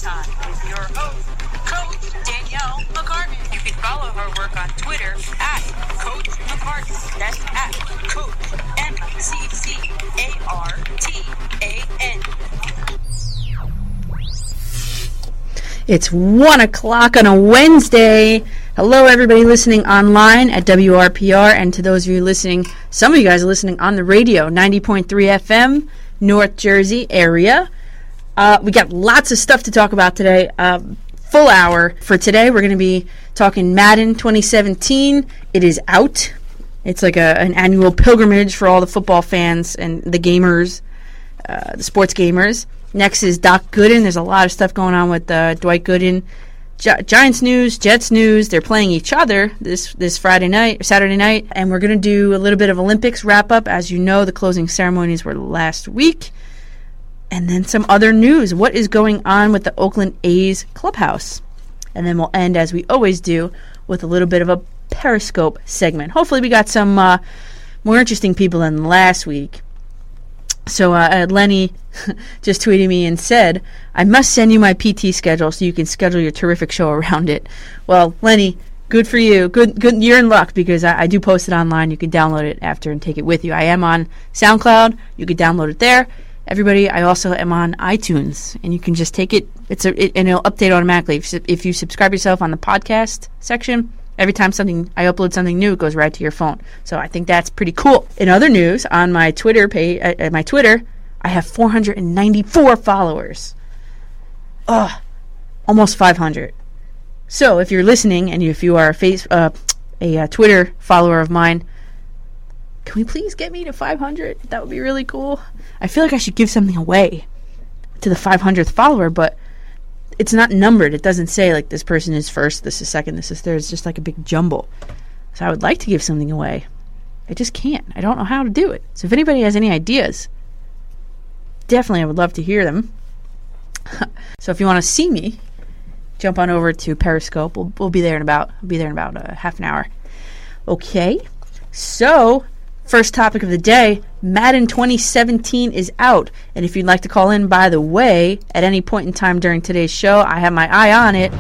Time with your host, Coach Danielle McCartan. You can follow her work on Twitter at Coach McCartan. That's at Coach McCartan. It's 1 o'clock on a Wednesday. Hello, everybody listening online at WRPR, and to those of you listening, some of you guys are listening on the radio, 90.3 FM, North Jersey area. We got lots of stuff to talk about today. Full hour for today. We're going to be talking Madden 2017. It is out. It's like an annual pilgrimage for all the football fans and the gamers, the sports gamers. Next is Doc Gooden. There's a lot of stuff going on with Dwight Gooden. Giants news, Jets news. They're playing each other this Saturday night, and we're going to do a little bit of Olympics wrap-up. As you know, the closing ceremonies were last week. And then some other news. What is going on with the Oakland A's clubhouse? And then we'll end, as we always do, with a little bit of a Periscope segment. Hopefully we got some more interesting people than last week. So Lenny just tweeted me and said, I must send you my PT schedule so you can schedule your terrific show around it. Well, Lenny, good for you. Good. You're in luck because I do post it online. You can download it after and take it with you. I am on SoundCloud. You can download it there. Everybody, I also am on iTunes, and you can just take it. And it'll update automatically. If you subscribe yourself on the podcast section, every time I upload something new, it goes right to your phone. So I think that's pretty cool. In other news, on my Twitter page, at my Twitter, I have 494 followers. Almost 500. So if you're listening and if you are a Twitter follower of mine, can we please get me to 500? That would be really cool. I feel like I should give something away to the 500th follower, but it's not numbered. It doesn't say like this person is first, this is second, this is third. It's just like a big jumble. So I would like to give something away. I just can't. I don't know how to do it. So if anybody has any ideas, definitely I would love to hear them. So if you want to see me, jump on over to Periscope. We'll be there in about half an hour. Okay. So first topic of the day, Madden 2017 is out. And if you'd like to call in, by the way, at any point in time during today's show, I have my eye on it.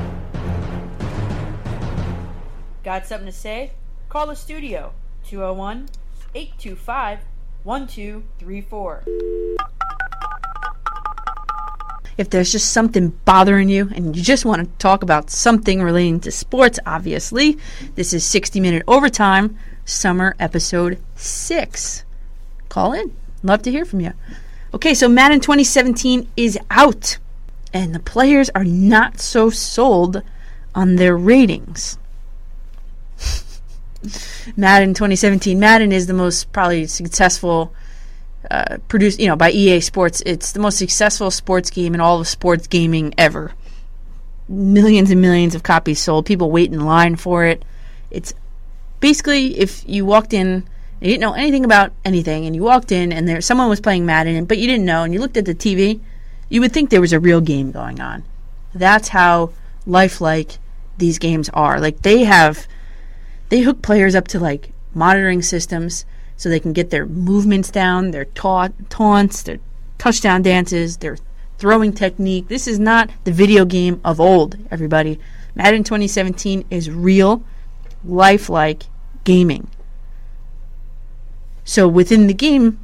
Got something to say? Call the studio, 201-825-1234. If there's just something bothering you and you just want to talk about something relating to sports, obviously, this is 60-Minute Overtime, Summer Episode 6. Call in. Love to hear from you. Okay, so Madden 2017 is out, and the players are not so sold on their ratings. Madden 2017. Madden is the most probably successful produced, by EA Sports. It's the most successful sports game in all of sports gaming ever. Millions and millions of copies sold. People wait in line for it. It's basically, if you walked in, you didn't know anything about anything, and you walked in and someone was playing Madden, but you didn't know, and you looked at the TV, you would think there was a real game going on. That's how lifelike these games are. Like, they hook players up to like monitoring systems so they can get their movements down, their taunts, their touchdown dances, their throwing technique. This is not the video game of old, everybody. Madden 2017 is real, lifelike gaming. So within the game,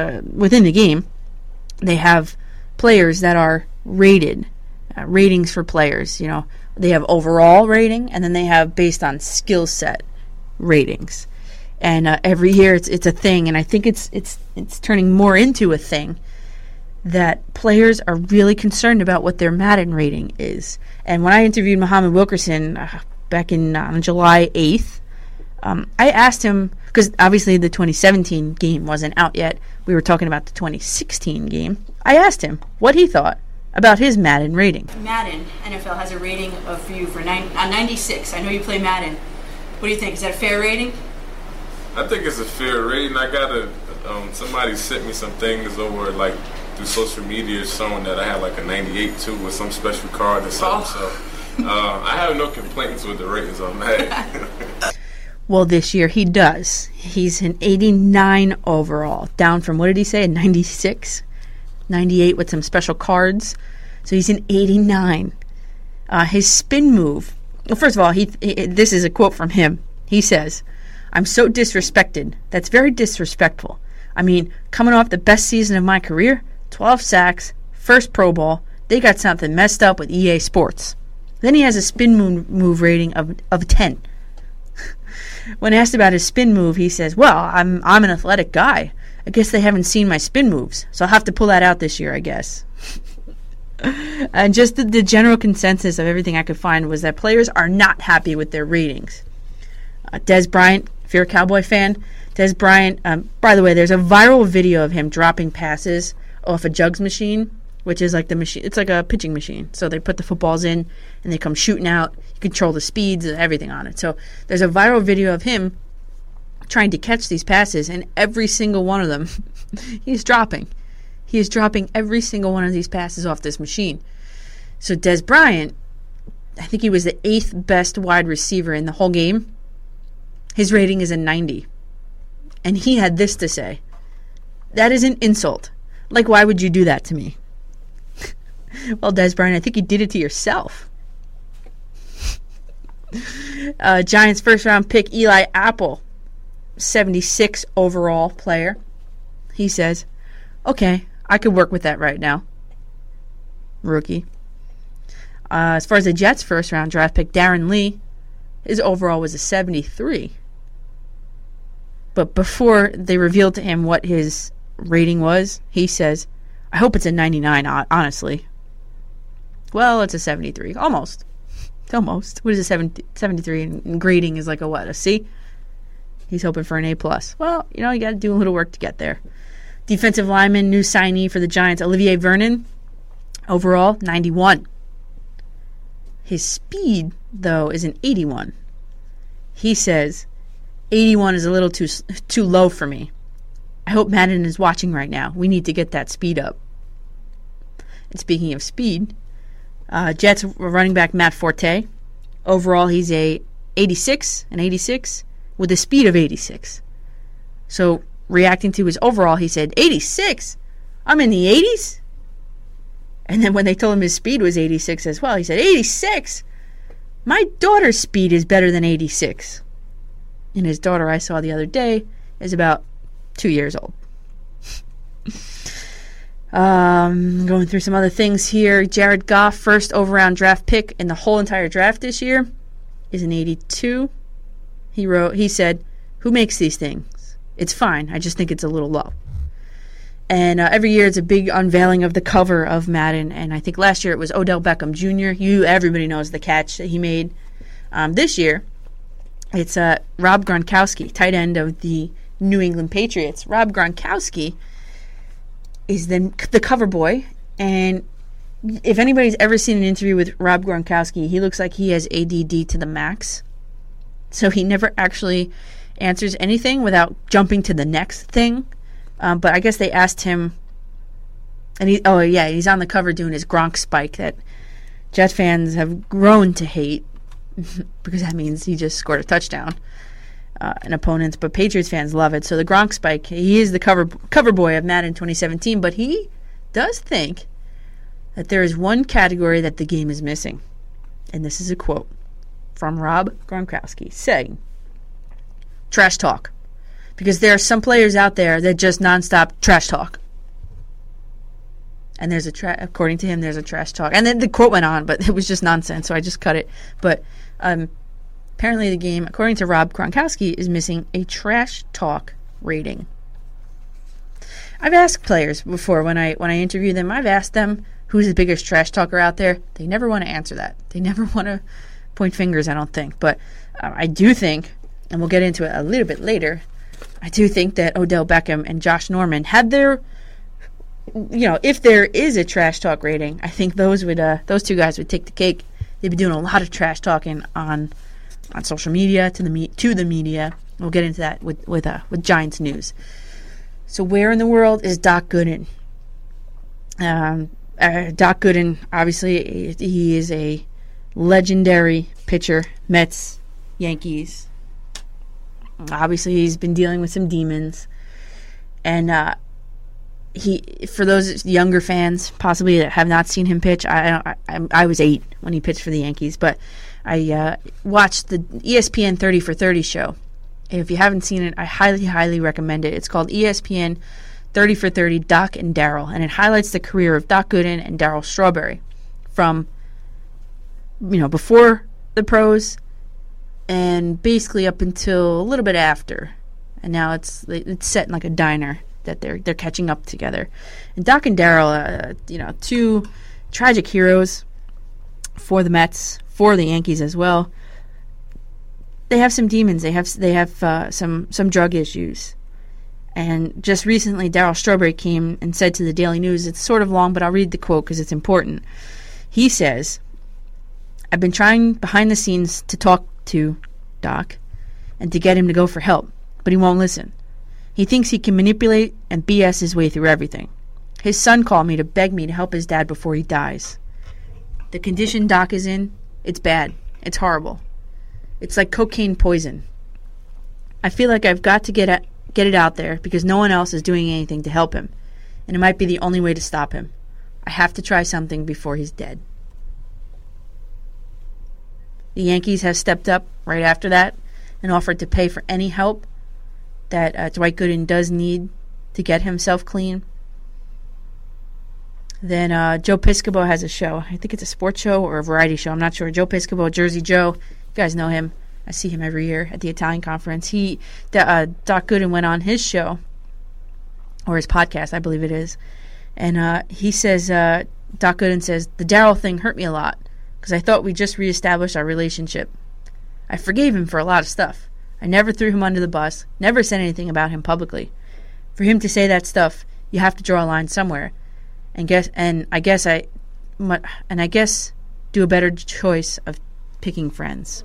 they have players that are rated, ratings for players. They have overall rating, and then they have based on skill set ratings. And every year it's a thing, and I think it's turning more into a thing that players are really concerned about what their Madden rating is. And when I interviewed Muhammad Wilkerson back on July 8th, I asked him, because obviously the 2017 game wasn't out yet. We were talking about the 2016 game. I asked him what he thought about his Madden rating. Madden, NFL has a rating of you for 96. I know you play Madden. What do you think? Is that a fair rating? I think it's a fair rating. I got somebody sent me some things over through social media showing that I had like a 98 too with some special card or something. So I have no complaints with the ratings on Madden. Well, this year he does. He's an 89 overall, down from, what did he say, a 96? 98 with some special cards. So he's an 89. His spin move. Well, first of all, this is a quote from him. He says, "I'm so disrespected. That's very disrespectful. I mean, coming off the best season of my career, 12 sacks, first Pro Bowl, they got something messed up with EA Sports." Then he has a spin move rating of 10. When asked about his spin move, he says, "Well, I'm an athletic guy. I guess they haven't seen my spin moves, so I'll have to pull that out this year, I guess." And just the general consensus of everything I could find was that players are not happy with their ratings. Dez Bryant, if you're a Cowboy fan, Dez Bryant, by the way, there's a viral video of him dropping passes off a jugs machine, which is like the machine. It's like a pitching machine. So they put the footballs in and they come shooting out. You control the speeds and everything on it. So there's a viral video of him trying to catch these passes, and every single one of them he's dropping. He is dropping every single one of these passes off this machine. So Dez Bryant, I think he was the 8th best wide receiver in the whole game. His rating is a 90. And he had this to say: "That is an insult. Like, why would you do that to me?" Well, Dez Bryant, I think you did it to yourself. Giants first-round pick Eli Apple, 76 overall player. He says, "Okay, I could work with that right now." Rookie. As far as the Jets' first-round draft pick, Darren Lee, his overall was a 73. But before they revealed to him what his rating was, he says, "I hope it's a 99, honestly." Well, it's a 73. Almost. Almost. What is a 73? And grading is like a C? He's hoping for an A+. Well, you got to do a little work to get there. Defensive lineman, new signee for the Giants, Olivier Vernon, overall 91. His speed, though, is an 81. He says, 81 is a little too low for me. I hope Madden is watching right now. We need to get that speed up. And speaking of speed, Jets running back Matt Forte, overall he's an 86 with a speed of 86. So reacting to his overall, he said, 86? I'm in the 80s? And then when they told him his speed was 86 as well, he said, 86? My daughter's speed is better than 86. And his daughter I saw the other day is about 2 years old. Going through some other things here. Jared Goff, first overall draft pick in the whole entire draft this year, is an 82. He said, "Who makes these things? It's fine. I just think it's a little low." And every year it's a big unveiling of the cover of Madden. And I think last year it was Odell Beckham Jr. Everybody knows the catch that he made. This year it's Rob Gronkowski, tight end of the New England Patriots. Rob Gronkowski is the cover boy. And if anybody's ever seen an interview with Rob Gronkowski, he looks like he has ADD to the max. So he never actually answers anything without jumping to the next thing. But I guess they asked him, and he's on the cover doing his Gronk spike that Jet fans have grown to hate because that means he just scored a touchdown and opponents. But Patriots fans love it. So the Gronk spike, he is the cover boy of Madden 2017, but he does think that there is one category that the game is missing. And this is a quote from Rob Gronkowski saying, "Trash talk. Because there are some players out there that just nonstop trash talk." And according to him, there's a trash talk. And then the quote went on, but it was just nonsense, so I just cut it. But apparently the game, according to Rob Gronkowski, is missing a trash talk rating. I've asked players before when I interview them, I've asked them who's the biggest trash talker out there. They never want to answer that. They never want to point fingers, I don't think. But I do think, and we'll get into it a little bit later, I do think that Odell Beckham and Josh Norman had their, if there is a trash talk rating, I think those two guys would take the cake. They'd be doing a lot of trash talking on social media to the media. We'll get into that with Giants news. So where in the world is Doc Gooden? Doc Gooden, obviously, he is a legendary pitcher, Mets, Yankees. Obviously, he's been dealing with some demons. And for those younger fans possibly that have not seen him pitch, I was 8 when he pitched for the Yankees, but I watched the ESPN 30 for 30 show. If you haven't seen it, I highly, highly recommend it. It's called ESPN 30 for 30, Doc and Darryl, and it highlights the career of Doc Gooden and Darryl Strawberry from, before the pros and basically up until a little bit after. And now it's set in like a diner that they're catching up together. And Doc and Darryl, two tragic heroes for the Mets, for the Yankees as well. They have some demons. They have some drug issues. And just recently, Darryl Strawberry came and said to the Daily News, it's sort of long, but I'll read the quote because it's important. He says, "I've been trying behind the scenes to talk to Doc and to get him to go for help, but he won't listen. He thinks he can manipulate and BS his way through everything. His son called me to beg me to help his dad before he dies. The condition Doc is in, it's bad. It's horrible. It's like cocaine poison. I feel like I've got to get it out there because no one else is doing anything to help him, and it might be the only way to stop him. I have to try something before he's dead." The Yankees have stepped up right after that and offered to pay for any help that Dwight Gooden does need to get himself clean. Then Joe Piscopo has a show. I think it's a sports show or a variety show. I'm not sure. Joe Piscopo, Jersey Joe. You guys know him. I see him every year at the Italian Conference. Doc Gooden went on his show, or his podcast, I believe it is. And he says, Doc Gooden says, "The Darryl thing hurt me a lot because I thought we just reestablished our relationship. I forgave him for a lot of stuff. I never threw him under the bus, never said anything about him publicly. For him to say that stuff, you have to draw a line somewhere. And I guess do a better choice of picking friends."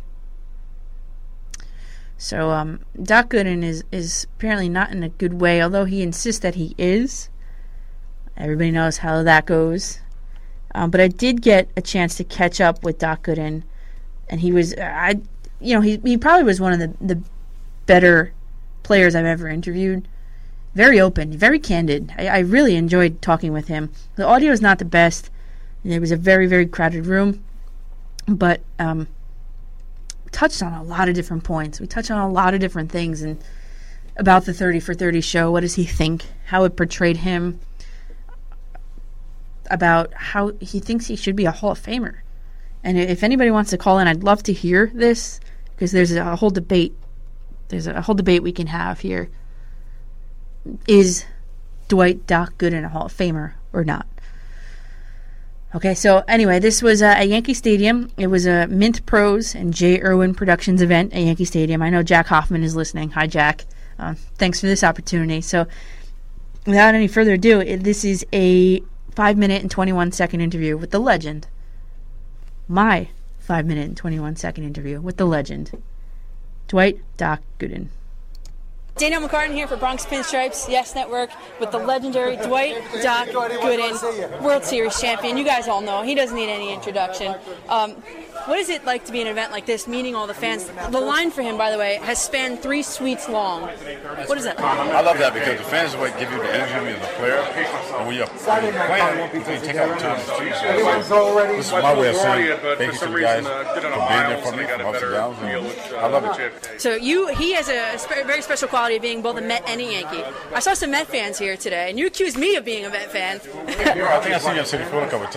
So Doc Gooden is apparently not in a good way, although he insists that he is. Everybody knows how that goes. But I did get a chance to catch up with Doc Gooden, and he was he probably was one of the better players I've ever interviewed. Very open, very candid. I really enjoyed talking with him. The audio is not the best. It was a very, very crowded room, but touched on a lot of different points. We touched on a lot of different things and about the 30 for 30 show. What does he think? How it portrayed him? About how he thinks he should be a Hall of Famer. And if anybody wants to call in, I'd love to hear this because there's a whole debate. There's a whole debate we can have here. Is Doc Gooden a Hall of Famer or not? Okay, so anyway, this was at Yankee Stadium. It was a Mint Pros and J. Irwin Productions event at Yankee Stadium. I know Jack Hoffman is listening. Hi, Jack. Thanks for this opportunity. So without any further ado, this is a 5-minute and 21-second interview with the legend. My 5-minute and 21-second interview with the legend, Dwight Doc Gooden. Danielle McCartan here for Bronx Pinstripes, Yes Network, with the legendary Dwight Doc Gooden, World Series champion. You guys all know he doesn't need any introduction. What is it like to be at an event like this, meeting all the fans? The line for him, by the way, has spanned 3 suites long. What is that like? I love that because the fans will give you the energy as a player. And when you're playing, you can take out the time to choose. This is my way of saying thank you to the guys for being there for me, from ups and downs. And I love it. So he has a very special quality of being both a Met and a Yankee. I saw some Met fans here today, and you accused me of being a Met fan. I think I've seen you at City Field a couple of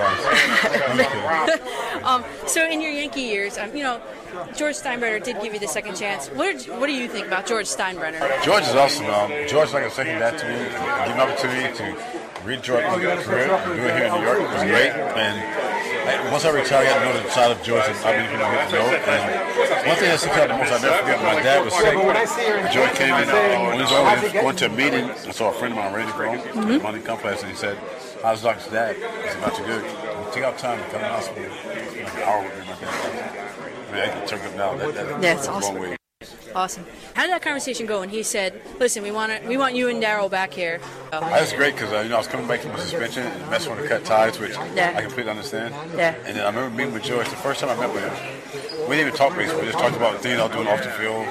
times. So in your Yankee years, George Steinbrenner did give you the second chance. What do you think about George Steinbrenner? George is awesome. George is like a second dad to me. Give an opportunity to read George's career, do it here in New York. It was great. And once I retired, I got to know the side of George that I've been able to get to know. And one thing that stuck out the most, I never forget, my dad was sick. George came in, when he was going to a meeting, I saw a friend of mine, Randy Brown, at the Money Complex, and he said, "How's Doc's dad?" I said, "Not too good." Take out time to come to the hospital. An hour with me, my dad. I mean, I can turn up now. That's awesome. Long way. Awesome. How did that conversation go when he said, "Listen, we want you and Darryl back here"? That was great because I was coming back from a suspension and the Mets wanted to cut ties, which I completely understand. Yeah. And then I remember meeting with George. The first time I met with him, we didn't even talk baseball. We just talked about things I was doing off the field.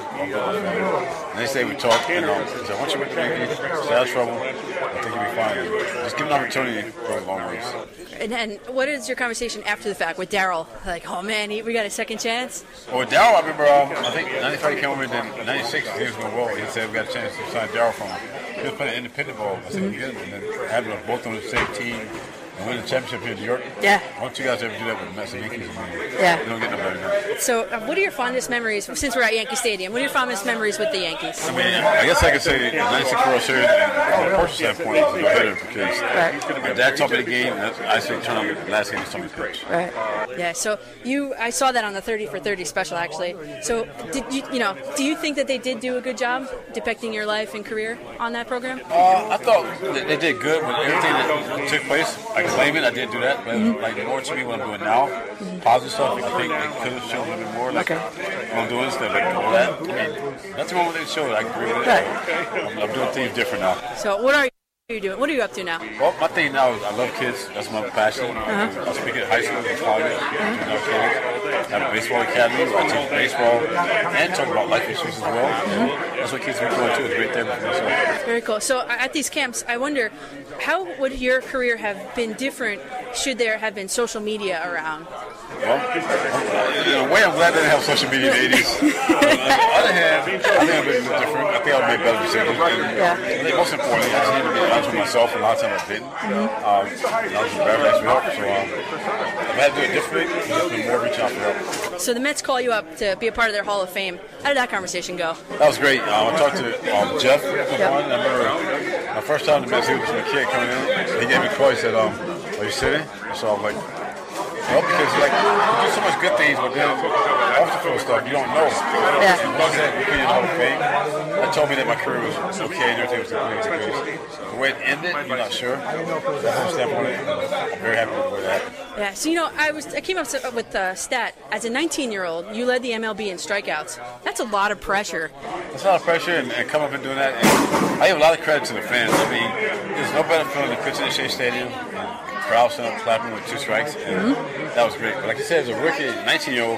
And they say we talked, and I said, once you went to the Yankees, stay out of trouble, I think you'll be fine. Just give an opportunity for a long ways. And what is your conversation after the fact with Darryl? Like, oh man, we got a second chance? Well, with Darryl, I remember, I think 95 he came over, and then 96, he was going well. He said we got a chance to sign Darryl from him. He was playing independent ball. I said, we get him. And then having us both on the same team and win the championship here in New York. Yeah. Once you guys ever do that with the Mets and Yankees, yeah. You don't get no better than that. So, what are your fondest memories, since we're at Yankee Stadium, what are your fondest memories with the Yankees? I mean, I guess I could say the 96 World Series, from a personal standpoint, is no better because my dad taught me the game, and I actually turned on the last game he told me to pitch. Right. Yeah, so I saw that on the 30 for 30 special, actually. So, do you think that they did do a good job depicting your life and career on that program? I thought they did good with everything that took place. I claim it, I did do that, but like more to me what I'm doing now, positive stuff, I think they could have shown a little bit more. Like what I'm doing instead of like all that. I mean, nothing wrong with it showed. I agree with it. Right. I'm doing things different now. So what are you doing? What are you up to now? Well, my thing now is I love kids. That's my passion. I speak at high school and college. I kids. I have a baseball academy where I teach baseball and talk about life issues as well. That's what kids are going to. It's right there for myself. Very cool. So at these camps, I wonder, how would your career have been different should there have been social media around? Well, in a way, I'm glad they didn't have social media in the 80s. On the other hand, I think I've been different. I think I've made better decisions. And most importantly, I just need to be honest with myself, and a lot of times I didn't. I was very nice with help, so I've had to do it differently. There's been more reach out for help. So the Mets call you up to be a part of their Hall of Fame. How did that conversation go? That was great. I talked to Jeff. I remember my first time the Mets, he was a kid coming in. He gave me a call. He said, "Are you sitting?" So I'm like, well, because like you do so much good things, but then off the field stuff you don't know. Yeah. And once that you put in the Hall of Fame, that told me that my career was okay and everything was good. The way it ended, you're not sure. That whole standpoint, I'm very happy with the way that happened. Yeah. So I came up with the stat as a 19-year-old, you led the MLB in strikeouts. That's a lot of pressure. It's a lot of pressure, and come up and doing that. And I give a lot of credit to the fans. I mean, there's no better feeling than pitching at Shea Stadium. Crowd standing up clapping with 2 strikes, and that was great. But like I said, as a rookie, 19-year-old,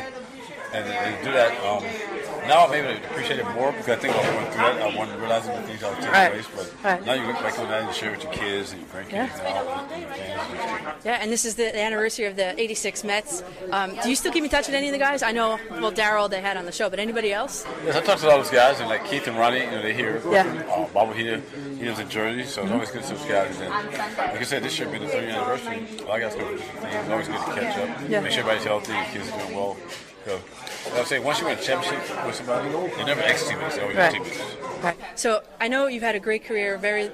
and do that, now I'm able to appreciate it more because I think I was going through that. I wasn't realizing the things that were taking place, but now you look back on that and share with your kids and your grandkids and your fans. Yeah, and this is the anniversary of the 86 Mets. Do you still keep in touch with any of the guys? I know, well, Darryl they had on the show, but anybody else? Yes, I talked to all those guys, and like Keith and Ronnie, they're here. Yeah. Bob here, he lives in Jersey, so it's always good to see those guys. And like I said, this year being the 30th anniversary, a lot of guys go for different things. It's always good to catch up, make sure everybody's healthy, and kids are doing well. So, I would say once you win a championship with somebody, you're never ex-teammates, you're always your teammates. Right. So I know you've had a great career, very,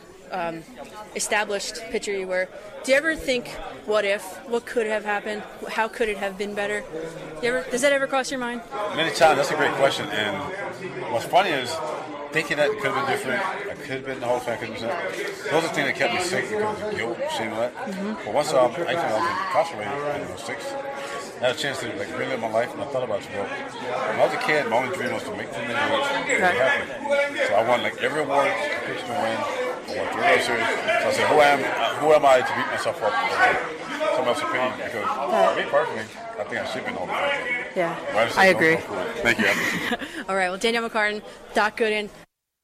established pitcher you were. Do you ever think, what if? What could have happened? How could it have been better? Does that ever cross your mind? Many times. That's a great question. And what's funny is thinking that could have been different. I could have been in the Hall of Fame. Those are things that kept me sick because of guilt, shame, that. But once I was incarcerated in 06, I had a chance to relive my life, and I thought about it. Well, when I was a kid, my only dream was to make $10 million and be happy. So I won every award, I pitched to win. I won 3 World Series. So I said, who am I to beat myself up for someone else's opinion? Because me personally, I think I should be in the Hall of Fame. Yeah, I agree. Thank you. All right, well, Danielle McCartan, Doc Gooden.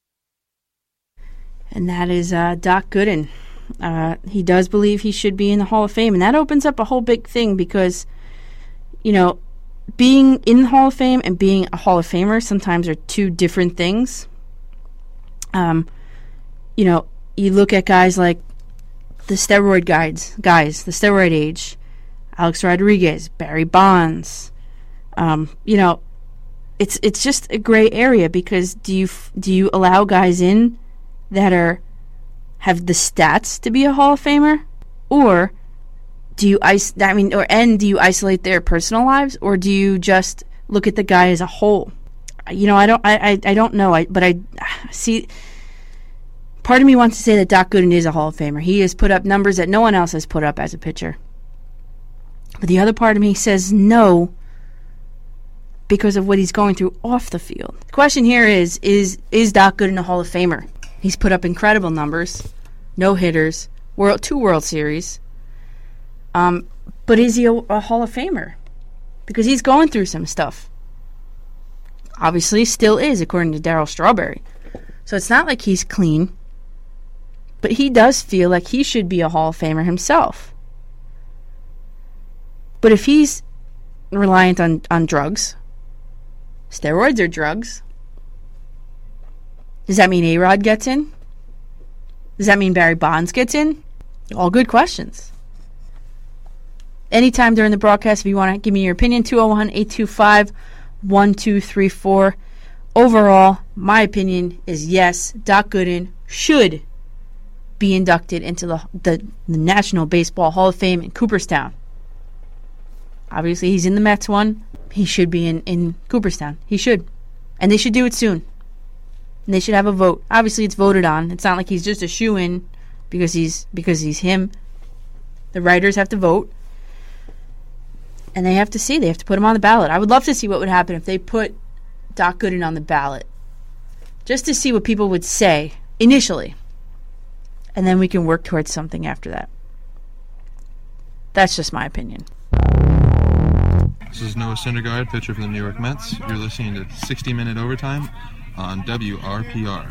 And that is Doc Gooden. He does believe he should be in the Hall of Fame, and that opens up a whole big thing because, being in the Hall of Fame and being a Hall of Famer sometimes are 2 different things. You look at guys like the steroid guys, the steroid age, Alex Rodriguez, Barry Bonds. It's just a gray area because do you allow guys in that have the stats to be a Hall of Famer, or do you do you isolate their personal lives, or do you just look at the guy as a whole? I don't know. But I see. Part of me wants to say that Doc Gooden is a Hall of Famer. He has put up numbers that no one else has put up as a pitcher. But the other part of me says no, because of what he's going through off the field. The question here is Doc Gooden a Hall of Famer? He's put up incredible numbers, no hitters, 2 World Series. But is he a Hall of Famer? because he's going through some stuff. Obviously, still is, according to Darryl Strawberry. So it's not like he's clean, but he does feel like he should be a Hall of Famer himself. But if he's reliant on drugs, steroids are drugs, does that mean A-Rod gets in? Does that mean Barry Bonds gets in? All good questions. Anytime during the broadcast, if you want to give me your opinion, 201-825-1234. Overall, my opinion is yes, Doc Gooden should be inducted into the National Baseball Hall of Fame in Cooperstown. Obviously, he's in the Mets one. He should be in Cooperstown. He should. And they should do it soon. And they should have a vote. Obviously, it's voted on. It's not like he's just a shoo-in because he's him. The writers have to vote. And they have to see. They have to put him on the ballot. I would love to see what would happen if they put Doc Gooden on the ballot. Just to see what people would say initially. And then we can work towards something after that. That's just my opinion. This is Noah Syndergaard, pitcher for the New York Mets. You're listening to 60-Minute Overtime on WRPR.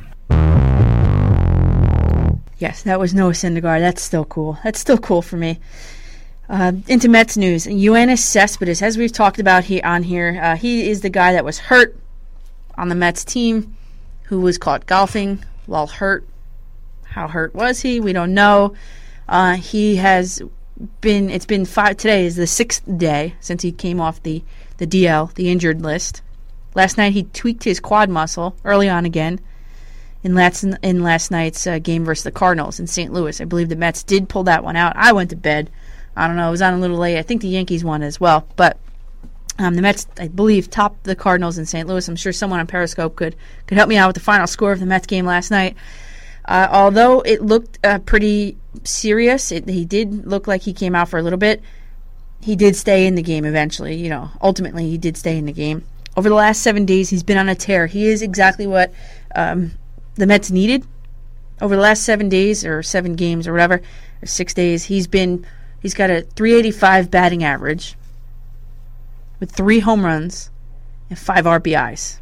Yes, that was Noah Syndergaard. That's still cool. That's still cool for me. Into Mets news. Yoenis Cespedes, as we've talked about here, he is the guy that was hurt on the Mets team, who was caught golfing while hurt. How hurt was he? We don't know. He has been. It's been today is the 6th day since he came off the DL, the injured list. Last night he tweaked his quad muscle early on again in last night's game versus the Cardinals in St. Louis. I believe the Mets did pull that one out. I went to bed. I don't know. It was on a little late. I think the Yankees won as well. But the Mets, I believe, topped the Cardinals in St. Louis. I'm sure someone on Periscope could help me out with the final score of the Mets game last night. Although it looked pretty serious, he did look like he came out for a little bit. He did stay in the game eventually. Ultimately, he did stay in the game. Over the last 7 days, he's been on a tear. He is exactly what the Mets needed. Over the last 7 days, or 7 games, or whatever, or 6 days, he's got a .385 batting average with 3 home runs and 5 RBIs,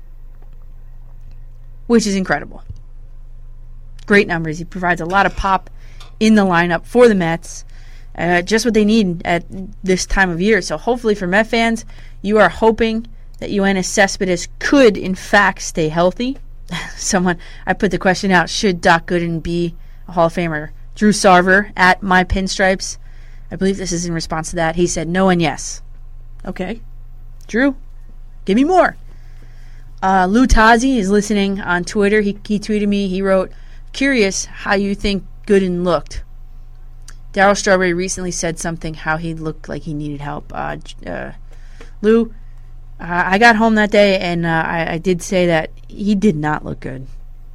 which is incredible. Great numbers. He provides a lot of pop in the lineup for the Mets. Just what they need at this time of year. So hopefully for Met fans, you are hoping that Yoenis Cespedes could, in fact, stay healthy. I put the question out, should Doc Gooden be a Hall of Famer? Drew Sarver at My Pinstripes, I believe this is in response to that. He said no and yes. Okay. Drew, give me more. Lou Tazi is listening on Twitter. He tweeted me. He wrote, curious how you think Gooden looked. Darryl Strawberry recently said something how he looked like he needed help. Lou, I got home that day and I did say that he did not look good.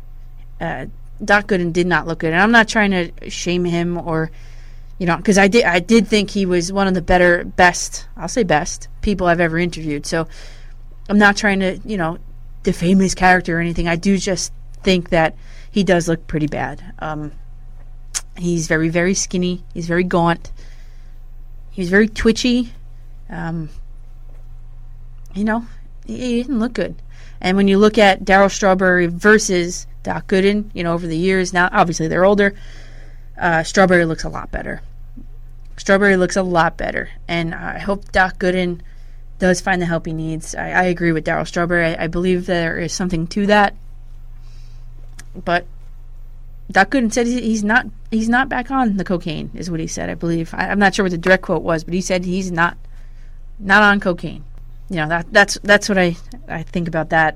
Doc Gooden did not look good. And I'm not trying to shame him or, because I did think he was one of the best people I've ever interviewed. So I'm not trying to, defame his character or anything. I do just think that he does look pretty bad. He's very, very skinny. He's very gaunt. He's very twitchy. He didn't look good. And when you look at Darryl Strawberry versus Doc Gooden, over the years, now obviously they're older, Strawberry looks a lot better. And I hope Doc Gooden does find the help he needs. I agree with Darryl Strawberry. I believe there is something to that. But Doc Gooden said he's not back on the cocaine, is what he said, I believe. I'm not sure what the direct quote was, but he said he's not on cocaine. That's what I think about that.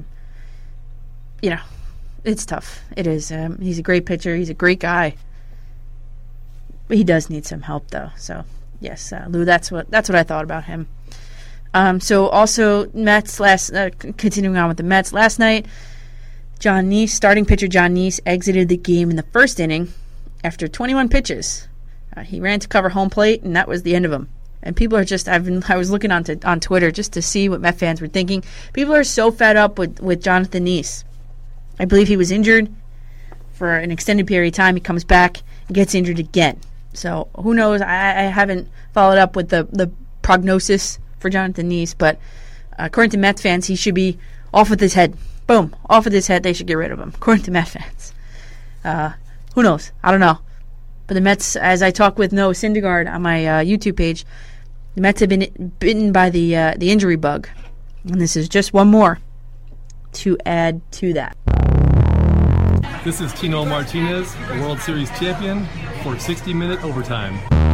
It's tough. It is. He's a great pitcher. He's a great guy. But he does need some help, though. So yes, Lou, that's what I thought about him. So also Mets continuing on with the Mets last night. John Neese, starting pitcher John Neese, exited the game in the first inning after 21 pitches. He ran to cover home plate, and that was the end of him. And people are just, I was looking on Twitter just to see what Met fans were thinking. People are so fed up with Jonathan Neese. I believe he was injured for an extended period of time. He comes back and gets injured again. So who knows? I haven't followed up with the prognosis for Jonathan Neese, but according to Mets fans, he should be off with his head. Boom, off with his head. They should get rid of him, according to Mets fans. Who knows? I don't know. But the Mets, as I talk with Noah Syndergaard on my YouTube page, the Mets have been bitten by the injury bug. And this is just one more to add to that. This is Tino Martinez, the World Series champion, for 60-minute overtime.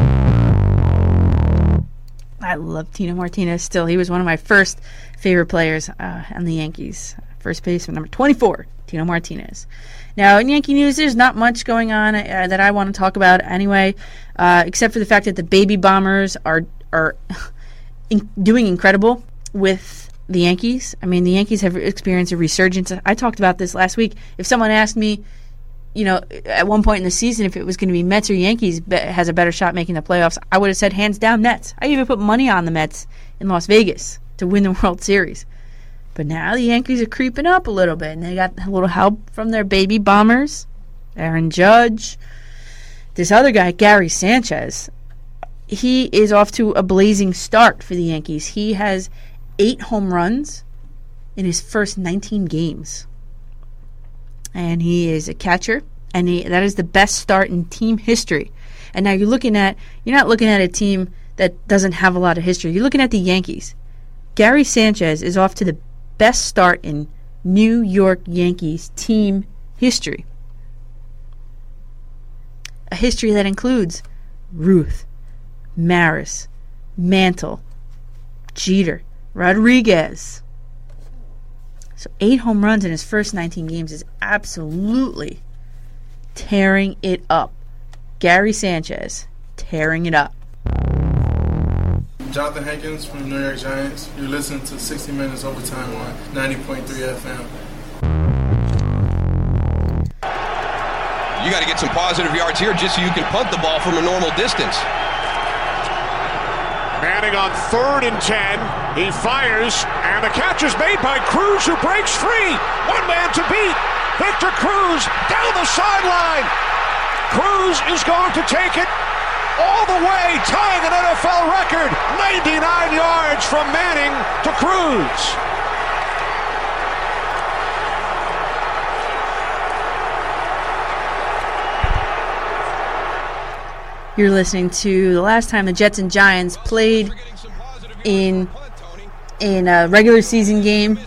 I love Tino Martinez still. He was one of my first favorite players on the Yankees. First baseman, number 24, Tino Martinez. Now, in Yankee news, there's not much going on that I want to talk about anyway, except for the fact that the Baby Bombers are doing incredible with the Yankees. I mean, the Yankees have experienced a resurgence. I talked about this last week. If someone asked me, at one point in the season, if it was going to be Mets or Yankees has a better shot making the playoffs, I would have said hands down Mets. I even put money on the Mets in Las Vegas to win the World Series. But now the Yankees are creeping up a little bit, and they got a little help from their Baby Bombers, Aaron Judge. This other guy, Gary Sanchez, he is off to a blazing start for the Yankees. He has 8 home runs in his first 19 games. And he is a catcher, and that is the best start in team history. And now you're not looking at a team that doesn't have a lot of history. You're looking at the Yankees. Gary Sanchez is off to the best start in New York Yankees team history. A history that includes Ruth, Maris, Mantle, Jeter, Rodriguez. So 8 home runs in his first 19 games is absolutely tearing it up. Gary Sanchez tearing it up. Jonathan Hankins from New York Giants. You're listening to 60 Minutes Overtime on 90.3 FM. You got to get some positive yards here just so you can punt the ball from a normal distance. Manning on 3rd and 10. He fires, and the catch is made by Cruz, who breaks free. One man to beat. Victor Cruz down the sideline. Cruz is going to take it all the way, tying an NFL record. 99 yards from Manning to Cruz. You're listening to the last time the Jets and Giants played in a regular season game.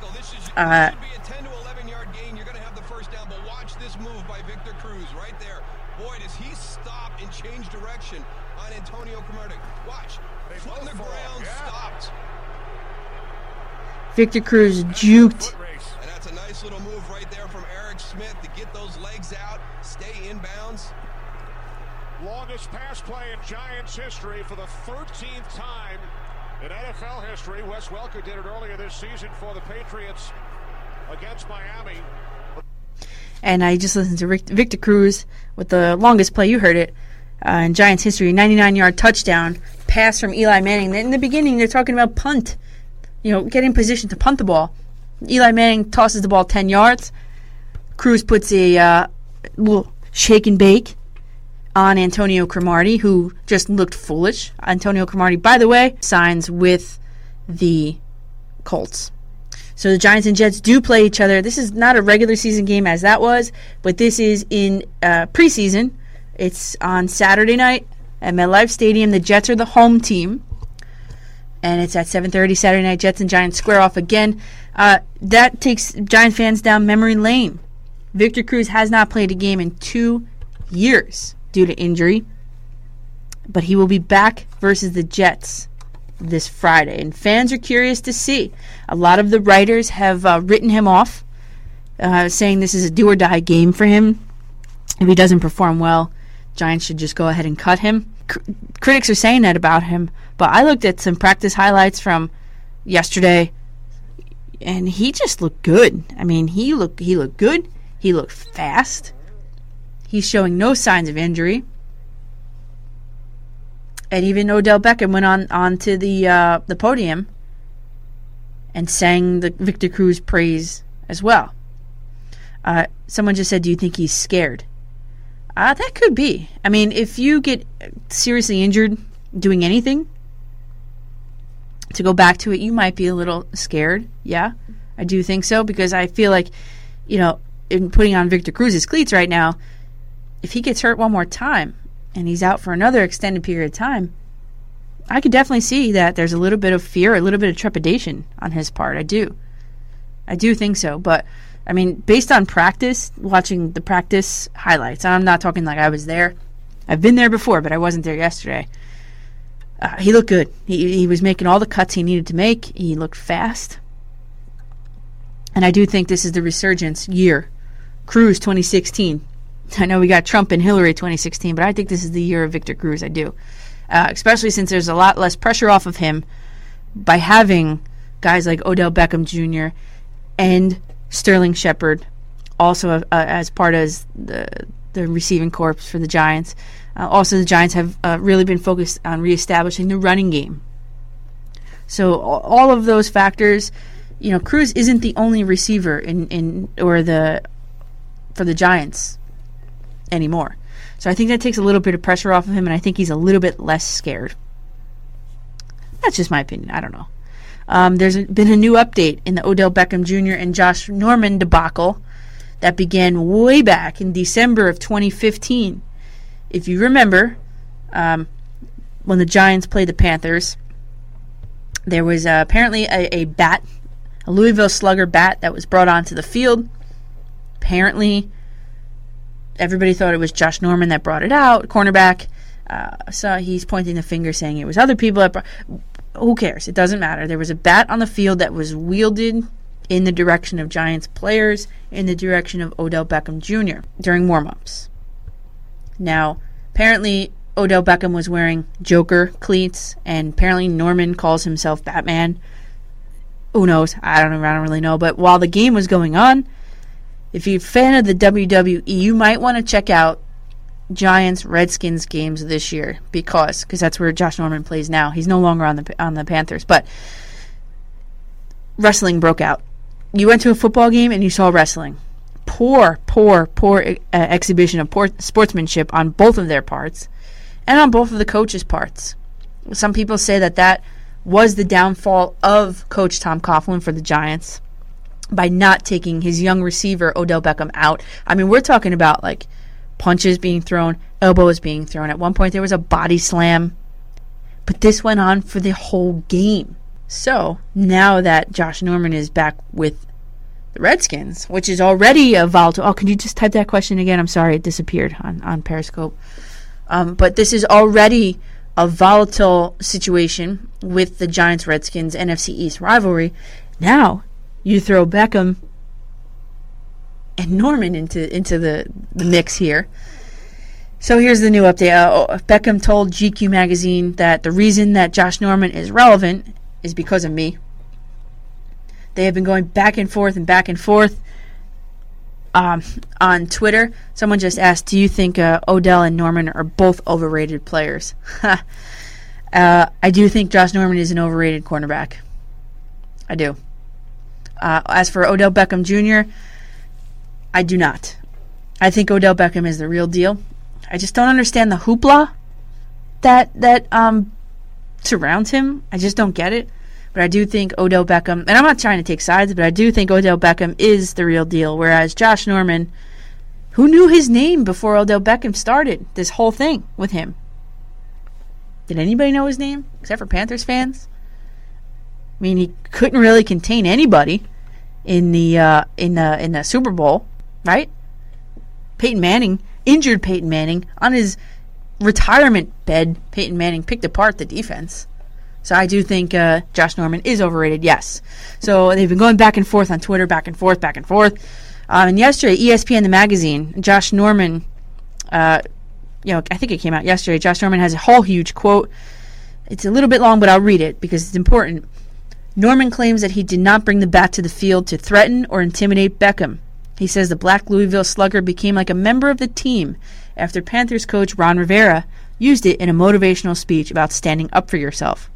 Victor Cruz juked. And that's a nice little move right there from Eric Smith to get those legs out, stay inbounds. Longest pass play in Giants history for the 13th time in NFL history. Wes Welker did it earlier this season for the Patriots against Miami. And I just listened to Victor Cruz with the longest play. You heard it in Giants history, 99-yard touchdown pass from Eli Manning. In the beginning, they're talking about punt. Get in position to punt the ball. Eli Manning tosses the ball 10 yards. Cruz puts a little shake and bake on Antonio Cromartie, who just looked foolish. Antonio Cromartie, by the way, signs with the Colts. So the Giants and Jets do play each other. This is not a regular season game as that was, but this is in preseason. It's on Saturday night at MetLife Stadium. The Jets are the home team. And it's at 7:30 Saturday night. Jets and Giants square off again. That takes Giant fans down memory lane. Victor Cruz has not played a game in 2 years due to injury. But he will be back versus the Jets this Friday. And fans are curious to see. A lot of the writers have written him off, saying this is a do-or-die game for him. If he doesn't perform well, Giants should just go ahead and cut him. Critics are saying that about him, but I looked at some practice highlights from yesterday, and he just looked good. I mean, he looked good. He looked fast. He's showing no signs of injury. And even Odell Beckham went on to the podium and sang the Victor Cruz praise as well. Someone just said, "Do you think he's scared?" That could be. I mean, if you get seriously injured doing anything, to go back to it, you might be a little scared. Yeah, I do think so, because I feel like, in putting on Victor Cruz's cleats right now, if he gets hurt one more time and he's out for another extended period of time, I could definitely see that there's a little bit of fear, a little bit of trepidation on his part. I do think so. But, I mean, based on practice, watching the practice highlights, I'm not talking like I was there. I've been there before, but I wasn't there yesterday. He looked good. He was making all the cuts he needed to make. He looked fast. And I do think this is the resurgence year. Cruz 2016. I know we got Trump and Hillary 2016, but I think this is the year of Victor Cruz. I do. Especially since there's a lot less pressure off of him by having guys like Odell Beckham Jr. and Sterling Shepard also as part of the receiving corps for the Giants. Also, the Giants have really been focused on reestablishing the running game. So all of those factors, Cruz isn't the only receiver for the Giants anymore. So I think that takes a little bit of pressure off of him, and I think he's a little bit less scared. That's just my opinion. I don't know. There's been a new update in the Odell Beckham Jr. and Josh Norman debacle that began way back in December of 2015. If you remember, when the Giants played the Panthers, there was apparently a bat, a Louisville Slugger bat that was brought onto the field. Apparently, everybody thought it was Josh Norman that brought it out, cornerback. So he's pointing the finger saying it was other people that who cares? It doesn't matter. There was a bat on the field that was wielded in the direction of Giants players, in the direction of Odell Beckham Jr. during warm-ups. Now, apparently Odell Beckham was wearing Joker cleats, and apparently Norman calls himself Batman. Who knows? I don't really know. But while the game was going on, if you're a fan of the WWE, you might want to check out Giants-Redskins games this year because that's where Josh Norman plays now. He's no longer on the Panthers, but wrestling broke out. You went to a football game and you saw wrestling. Poor exhibition of poor sportsmanship on both of their parts and on both of the coaches' parts. Some people say that was the downfall of Coach Tom Coughlin for the Giants by not taking his young receiver Odell Beckham out. I mean, we're talking about like punches being thrown, elbows being thrown. At one point there was a body slam, but this went on for the whole game. So now that Josh Norman is back with the Redskins, which is already a volatile... Oh, can you just type that question again? I'm sorry, it disappeared on Periscope. But this is already a volatile situation with the Giants-Redskins NFC East rivalry. Now you throw Beckham and Norman into the mix here. So here's the new update. Beckham told GQ magazine that the reason that Josh Norman is relevant is because of me. They have been going back and forth on Twitter. Someone just asked, do you think Odell and Norman are both overrated players? I do think Josh Norman is an overrated cornerback. I do. As for Odell Beckham Jr., I do not. I think Odell Beckham is the real deal. I just don't understand the hoopla that surrounds him. I just don't get it. But I do think Odell Beckham, and I'm not trying to take sides, but I do think Odell Beckham is the real deal. Whereas Josh Norman, who knew his name before Odell Beckham started this whole thing with him? Did anybody know his name except for Panthers fans? I mean, he couldn't really contain anybody in the Super Bowl, right? Peyton Manning, injured Peyton Manning, on his retirement bed, Peyton Manning picked apart the defense. So I do think Josh Norman is overrated, yes. So they've been going back and forth on Twitter, back and forth. And yesterday, ESPN, the magazine, Josh Norman, I think it came out yesterday. Josh Norman has a whole huge quote. It's a little bit long, but I'll read it because it's important. Norman claims that he did not bring the bat to the field to threaten or intimidate Beckham. He says the Black Louisville Slugger became like a member of the team after Panthers coach Ron Rivera used it in a motivational speech about standing up for yourself.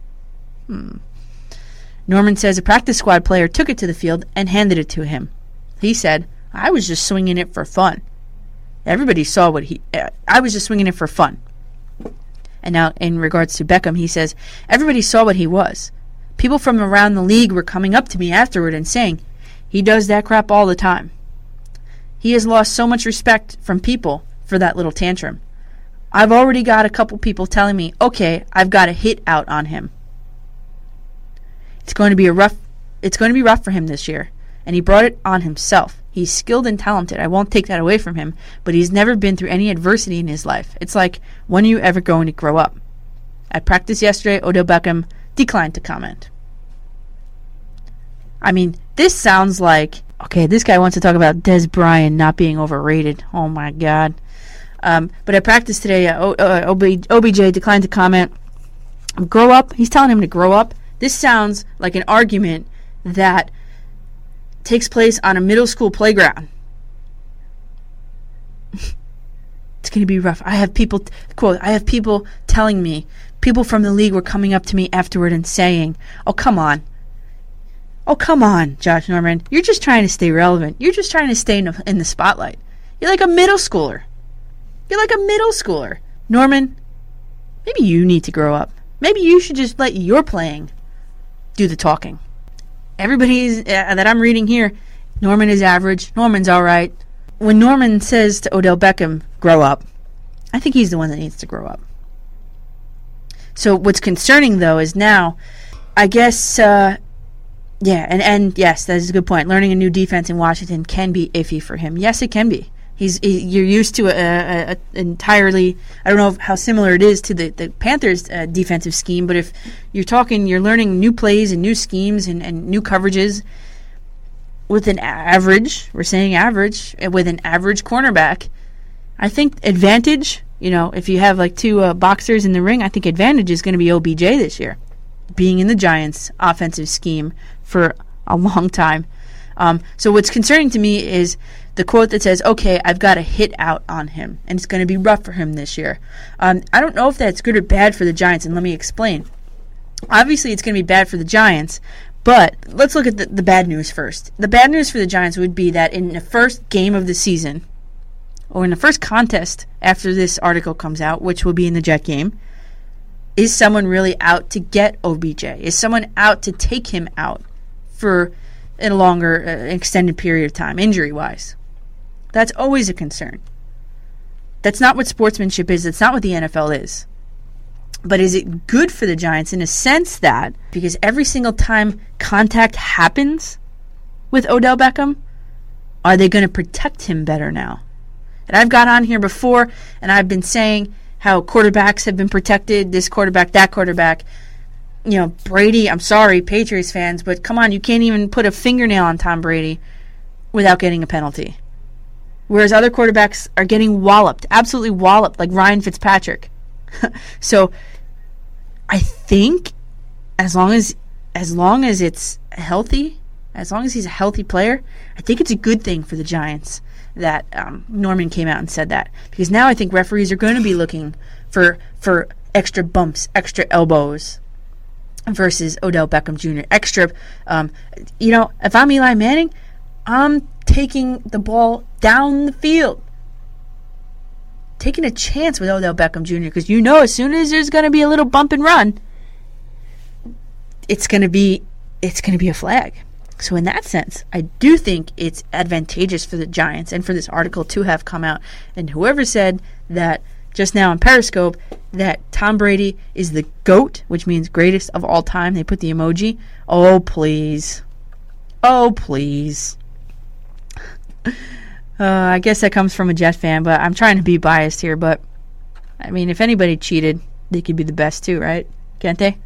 Norman says a practice squad player took it to the field and handed it to him. He said, I was just swinging it for fun. Everybody saw I was just swinging it for fun. And now in regards to Beckham, he says, everybody saw what he was. People from around the league were coming up to me afterward and saying, he does that crap all the time. He has lost so much respect from people for that little tantrum. I've already got a couple people telling me, okay, I've got a hit out on him. It's going to be rough for him this year, and he brought it on himself. He's skilled and talented. I won't take that away from him, but he's never been through any adversity in his life. It's like, when are you ever going to grow up? At practice yesterday, Odell Beckham declined to comment. I mean, this sounds like, okay, this guy wants to talk about Des Bryant not being overrated. Oh, my God. But at practice today, OBJ declined to comment. Grow up. He's telling him to grow up. This sounds like an argument that takes place on a middle school playground. It's going to be rough. I have people, quote, I have people telling me, people from the league were coming up to me afterward and saying, oh, come on. Oh, come on, Josh Norman. You're just trying to stay relevant. You're just trying to stay in the spotlight. You're like a middle schooler. Norman, maybe you need to grow up. Maybe you should just let your playing do the talking. Everybody that I'm reading here, Norman is average. Norman's all right. When Norman says to Odell Beckham, grow up, I think he's the one that needs to grow up. So what's concerning, though, is now, I guess, and yes, that is a good point. Learning a new defense in Washington can be iffy for him. Yes, it can be. You're used to a entirely, I don't know how similar it is to the Panthers' defensive scheme, but if you're learning new plays and new schemes and new coverages with an average, we're saying average, with an average cornerback, I think advantage, if you have like two boxers in the ring, I think advantage is going to be OBJ this year, being in the Giants' offensive scheme for a long time. So what's concerning to me is the quote that says, okay, I've got a hit out on him, and it's going to be rough for him this year. I don't know if that's good or bad for the Giants, and let me explain. Obviously, it's going to be bad for the Giants, but let's look at the bad news first. The bad news for the Giants would be that in the first game of the season, or in the first contest after this article comes out, which will be in the Jet game, is someone really out to get OBJ? Is someone out to take him out for a longer, extended period of time, injury-wise? That's always a concern. That's not what sportsmanship is. That's not what the NFL is. But is it good for the Giants in a sense that, because every single time contact happens with Odell Beckham, are they going to protect him better now? And I've got on here before, and I've been saying how quarterbacks have been protected, this quarterback, that quarterback. Brady, I'm sorry, Patriots fans, but come on, you can't even put a fingernail on Tom Brady without getting a penalty. Whereas other quarterbacks are getting walloped, absolutely walloped, like Ryan Fitzpatrick. So I think as long as it's healthy, as long as he's a healthy player, I think it's a good thing for the Giants that Norman came out and said that. Because now I think referees are going to be looking for extra bumps, extra elbows versus Odell Beckham Jr. Extra, if I'm Eli Manning, I'm taking the ball down the field. Taking a chance with Odell Beckham Jr. because as soon as there's going to be a little bump and run, it's going to be a flag. So in that sense, I do think it's advantageous for the Giants and for this article to have come out. And whoever said that just now on Periscope that Tom Brady is the GOAT, which means greatest of all time, they put the emoji. Oh, please. Oh, please. I guess that comes from a Jet fan, but I'm trying to be biased here. But, I mean, if anybody cheated, they could be the best too, right? Can't they?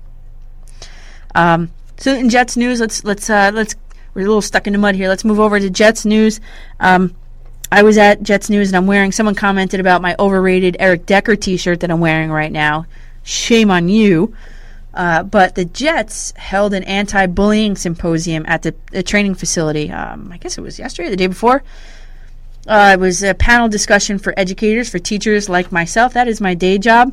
So in Jets news, let's we're a little stuck in the mud here. Let's move over to Jets news. I was at Jets news and someone commented about my overrated Eric Decker t-shirt that I'm wearing right now. Shame on you. But the Jets held an anti-bullying symposium at the training facility. I guess it was yesterday or the day before. It was a panel discussion for educators, for teachers like myself. That is my day job.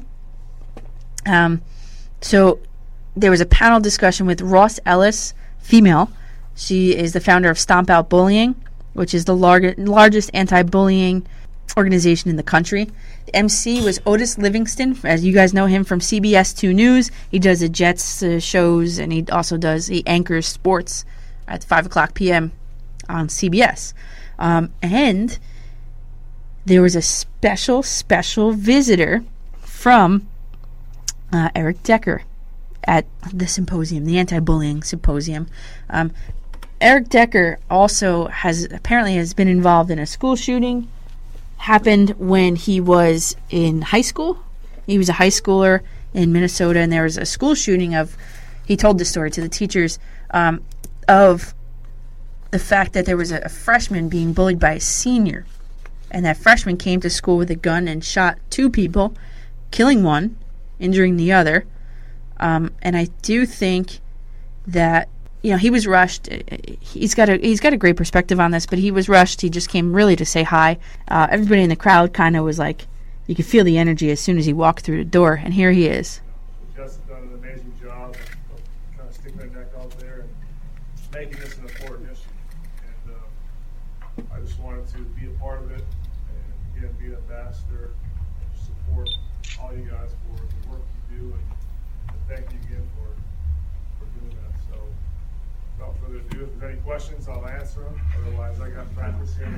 So there was a panel discussion with Ross Ellis, female. She is the founder of Stomp Out Bullying, which is the largest anti-bullying organization in the country. The MC was Otis Livingston. As you guys know him from CBS 2 News. He does the Jets shows, and he also he anchors sports at 5 o'clock p.m. on CBS. And there was a special visitor from Eric Decker at the symposium, the anti-bullying symposium. Eric Decker also has been involved in a school shooting. Happened when he was in high school. He was a high schooler in Minnesota, and there was a school shooting he told the story to the teachers, of the fact that there was a freshman being bullied by a senior. And that freshman came to school with a gun and shot 2 people, killing one, injuring the other. And I do think that, he was rushed. He's got a great perspective on this, but he was rushed. He just came really to say hi. Everybody in the crowd kind of was like, you could feel the energy as soon as he walked through the door, and here he is. Just done an amazing job of kind of sticking their neck out there and making this an important issue. And I just wanted to be a part of it and, again, be an ambassador and support all you guys for the work you do. And thank you again for doing that. So, without further ado, if there's any questions, I'll answer them. Otherwise, I got practice here.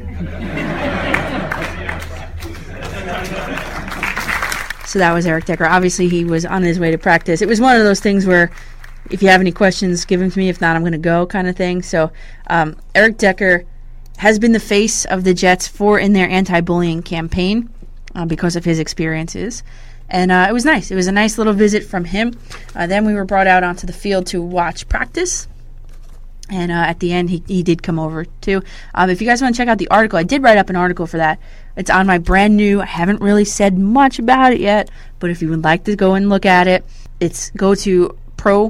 So that was Eric Decker. Obviously, he was on his way to practice. It was one of those things where, if you have any questions, give them to me. If not, I'm going to go kind of thing. So Eric Decker has been the face of the Jets in their anti-bullying campaign because of his experiences. And it was nice. It was a nice little visit from him. Then we were brought out onto the field to watch practice. And at the end, he did come over, too. If you guys want to check out the article, I did write up an article for that. It's on my brand new, I haven't really said much about it yet, but if you would like to go and look at it, go to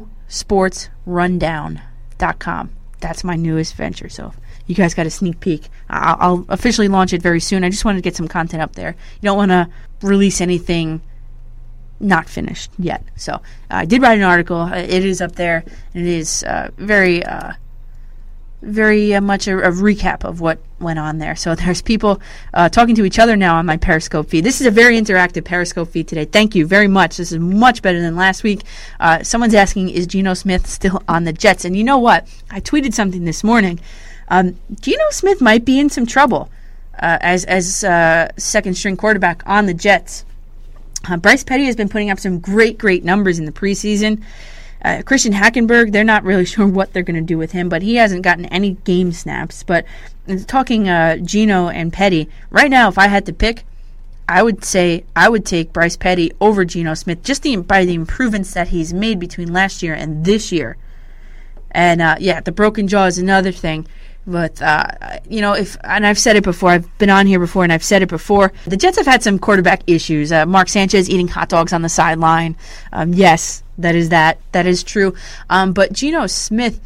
prosportsrundown.com. That's my newest venture, so you guys got a sneak peek. I'll officially launch it very soon. I just wanted to get some content up there. You don't want to release anything not finished yet. So I did write an article. It is up there, and it is very much a recap of what went on there. So there's people talking to each other now on my Periscope feed. This is a very interactive Periscope feed today. Thank you very much. This is much better than last week. Someone's asking, is Geno Smith still on the Jets? And you know what? I tweeted something this morning. Geno Smith might be in some trouble as second-string quarterback on the Jets. Bryce Petty has been putting up some great numbers in the preseason. Christian Hackenberg, they're not really sure what they're going to do with him, but he hasn't gotten any game snaps. But talking Geno and Petty, right now, if I had to pick, I would say I would take Bryce Petty over Geno Smith just by the improvements that he's made between last year and this year. And, the broken jaw is another thing. But, and I've said it before, I've been on here before and I've said it before, the Jets have had some quarterback issues. Mark Sanchez eating hot dogs on the sideline. Yes, that is true. But Geno Smith,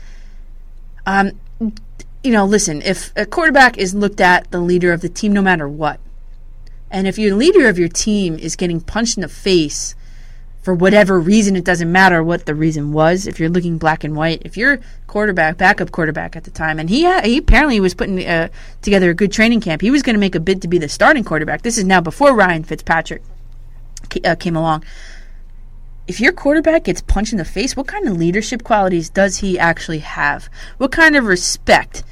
listen, if a quarterback is looked at the leader of the team no matter what, and if your leader of your team is getting punched in the face for whatever reason, it doesn't matter what the reason was. If you're looking black and white, if you're backup quarterback at the time, and he apparently was putting together a good training camp. He was going to make a bid to be the starting quarterback. This is now before Ryan Fitzpatrick came along. If your quarterback gets punched in the face, what kind of leadership qualities does he actually have? What kind of respect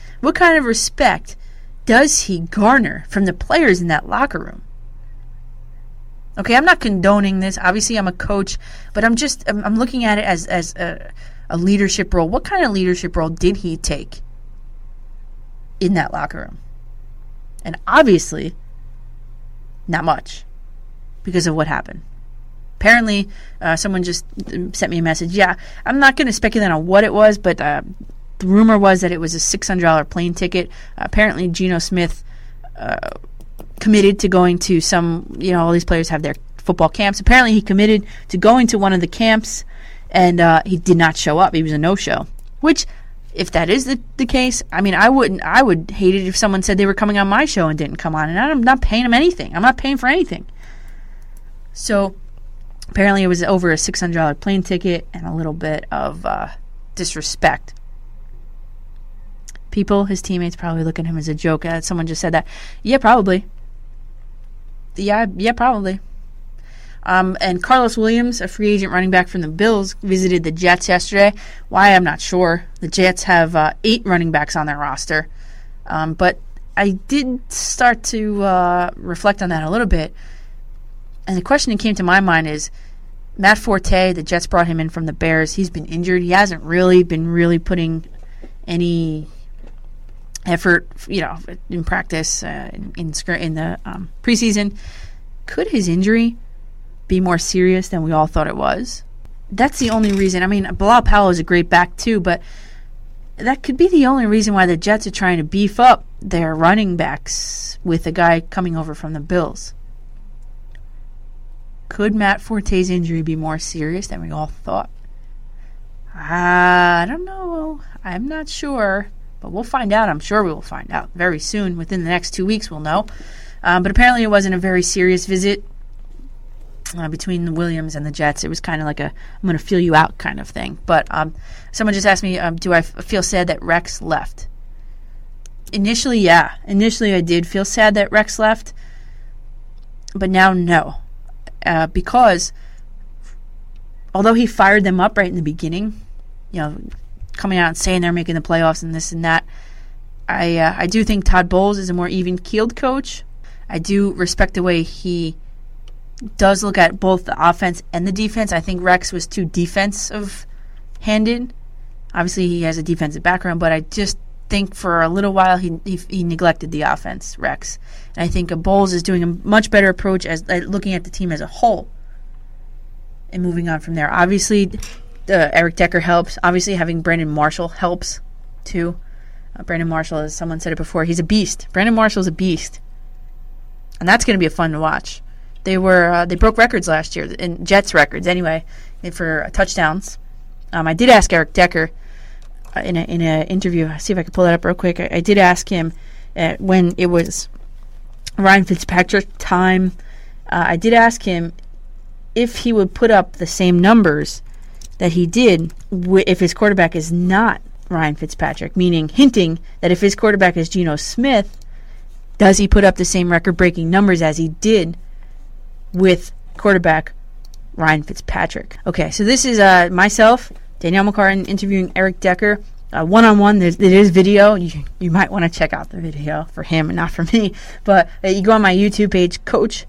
does he garner from the players in that locker room? Okay, I'm not condoning this. Obviously, I'm a coach, but I'm looking at it as a leadership role. What kind of leadership role did he take in that locker room? And obviously, not much because of what happened. Apparently, someone just sent me a message. Yeah, I'm not going to speculate on what it was, but the rumor was that it was a $600 plane ticket. Apparently, Geno Smith committed to going to some, all these players have their football camps. Apparently he committed to going to one of the camps, and he did not show up. He was a no-show, which, if that is the case, I mean, I would hate it if someone said they were coming on my show and didn't come on, and I'm not paying them anything. I'm not paying for anything. So apparently it was over a $600 plane ticket and a little bit of disrespect. People, his teammates, probably look at him as a joke. Someone just said that. Yeah, probably. Yeah, probably. And Carlos Williams, a free agent running back from the Bills, visited the Jets yesterday. Why, I'm not sure. The Jets have 8 running backs on their roster. But I did start to reflect on that a little bit. And the question that came to my mind is, Matt Forte, the Jets brought him in from the Bears. He's been injured. He hasn't really been putting any effort, in practice in the preseason. Could his injury be more serious than we all thought it was? That's the only reason. I mean, Bilal Powell is a great back too, but that could be the only reason why the Jets are trying to beef up their running backs with a guy coming over from the Bills. Could Matt Forte's injury be more serious than we all thought? I don't know. I'm not sure. But we'll find out. I'm sure we will find out very soon. Within the next 2 weeks, we'll know. But apparently it wasn't a very serious visit between the Williams and the Jets. It was kind of like I'm going to feel you out kind of thing. But someone just asked me, do I feel sad that Rex left? Initially, yeah. Initially, I did feel sad that Rex left. But now, no. Because although he fired them up right in the beginning, coming out and saying they're making the playoffs and this and that, I do think Todd Bowles is a more even-keeled coach. I do respect the way he does look at both the offense and the defense. I think Rex was too defensive-handed. Obviously, he has a defensive background, but I just think for a little while he neglected the offense, Rex. And I think Bowles is doing a much better approach at looking at the team as a whole and moving on from there. Obviously, Eric Decker helps. Obviously, having Brandon Marshall helps, too. Brandon Marshall, as someone said it before, he's a beast. Brandon Marshall's a beast. And that's going to be fun to watch. They broke records last year, in Jets records anyway, for touchdowns. I did ask Eric Decker in an interview. I'll see if I can pull that up real quick. I did ask him when it was Ryan Fitzpatrick time. I did ask him if he would put up the same numbers that he did if his quarterback is not Ryan Fitzpatrick, meaning hinting that if his quarterback is Geno Smith, does he put up the same record-breaking numbers as he did with quarterback Ryan Fitzpatrick? Okay, so this is myself, Danielle McCartan, interviewing Eric Decker, one-on-one. There is video. You might want to check out the video for him and not for me. But you go on my YouTube page, Coach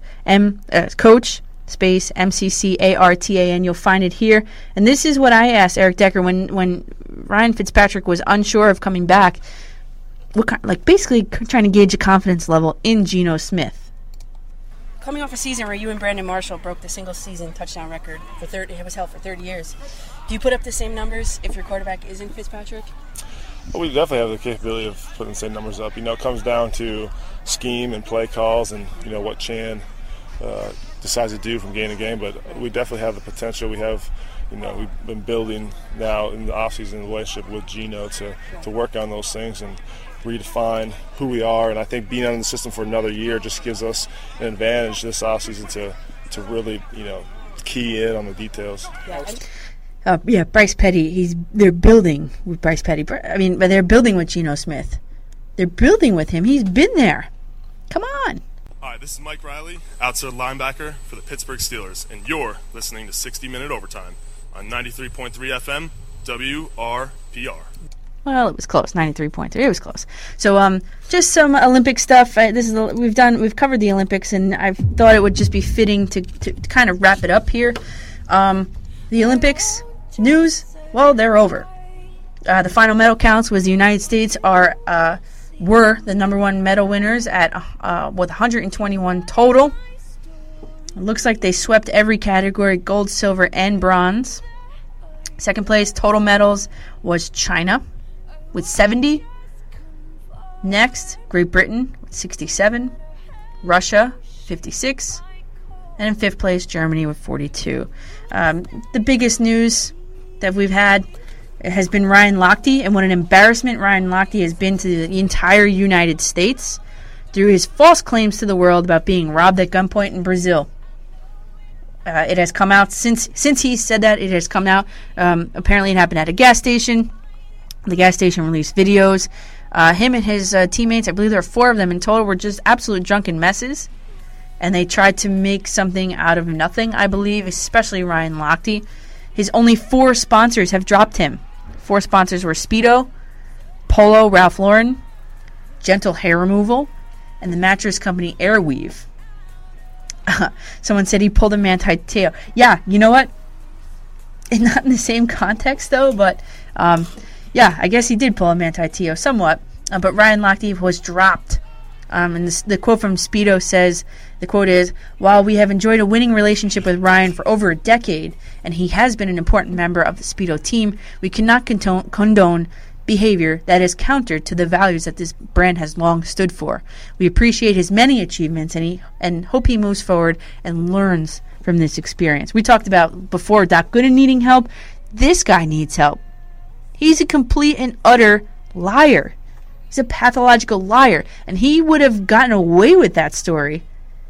space MCCARTAN. You'll find it here. And this is what I asked Eric Decker when Ryan Fitzpatrick was unsure of coming back. Basically trying to gauge a confidence level in Geno Smith. Coming off a season where you and Brandon Marshall broke the single-season touchdown record it was held for 30 years. Do you put up the same numbers if your quarterback isn't Fitzpatrick? Well, we definitely have the capability of putting the same numbers up. It comes down to scheme and play calls and, what Chan decides to do from game to game. But we definitely have the potential. We have, we've been building now in the offseason the relationship with Geno to work on those things and redefine who we are. And I think being out in the system for another year just gives us an advantage this offseason to really, key in on the details. Bryce Petty. They're building with Bryce Petty. But they're building with Geno Smith. They're building with him. He's been there. Come on. Hi, this is Mike Riley, outside linebacker for the Pittsburgh Steelers, and you're listening to 60 Minute Overtime on 93.3 FM WRPR. Well, it was close. 93.3. It was close. So, just some Olympic stuff. We've covered the Olympics, and I thought it would just be fitting to kind of wrap it up here. The Olympics news. Well, they're over. The final medal counts was the United States were the number one medal winners with 121 total. It looks like they swept every category: gold, silver, and bronze. Second place total medals was China with 70. Next, Great Britain with 67. Russia, 56. And in fifth place, Germany with 42. The biggest news that we've had has been Ryan Lochte, and what an embarrassment Ryan Lochte has been to the entire United States through his false claims to the world about being robbed at gunpoint in Brazil. It has come out since he said that. It has come out. Apparently, it happened at a gas station. The gas station released videos. Him and his teammates, I believe there are 4 of them in total, were just absolute drunken messes. and they tried to make something out of nothing, I believe, especially Ryan Lochte. His only 4 sponsors have dropped him. 4 sponsors were Speedo, Polo, Ralph Lauren, Gentle Hair Removal, and the mattress company Airweave. Someone said he pulled a Manti Te'o. Yeah, you know what? Not in the same context, though, but yeah, I guess he did pull a Manti Te'o somewhat. But Ryan Lochte was dropped. And the quote from Speedo says, the quote is, "While we have enjoyed a winning relationship with Ryan for over a decade, and he has been an important member of the Speedo team, we cannot condone behavior that is counter to the values that this brand has long stood for. We appreciate his many achievements and hope he moves forward and learns from this experience." We talked about before Doc Gooden needing help. This guy needs help. He's a complete and utter liar. He's a pathological liar. And he would have gotten away with that story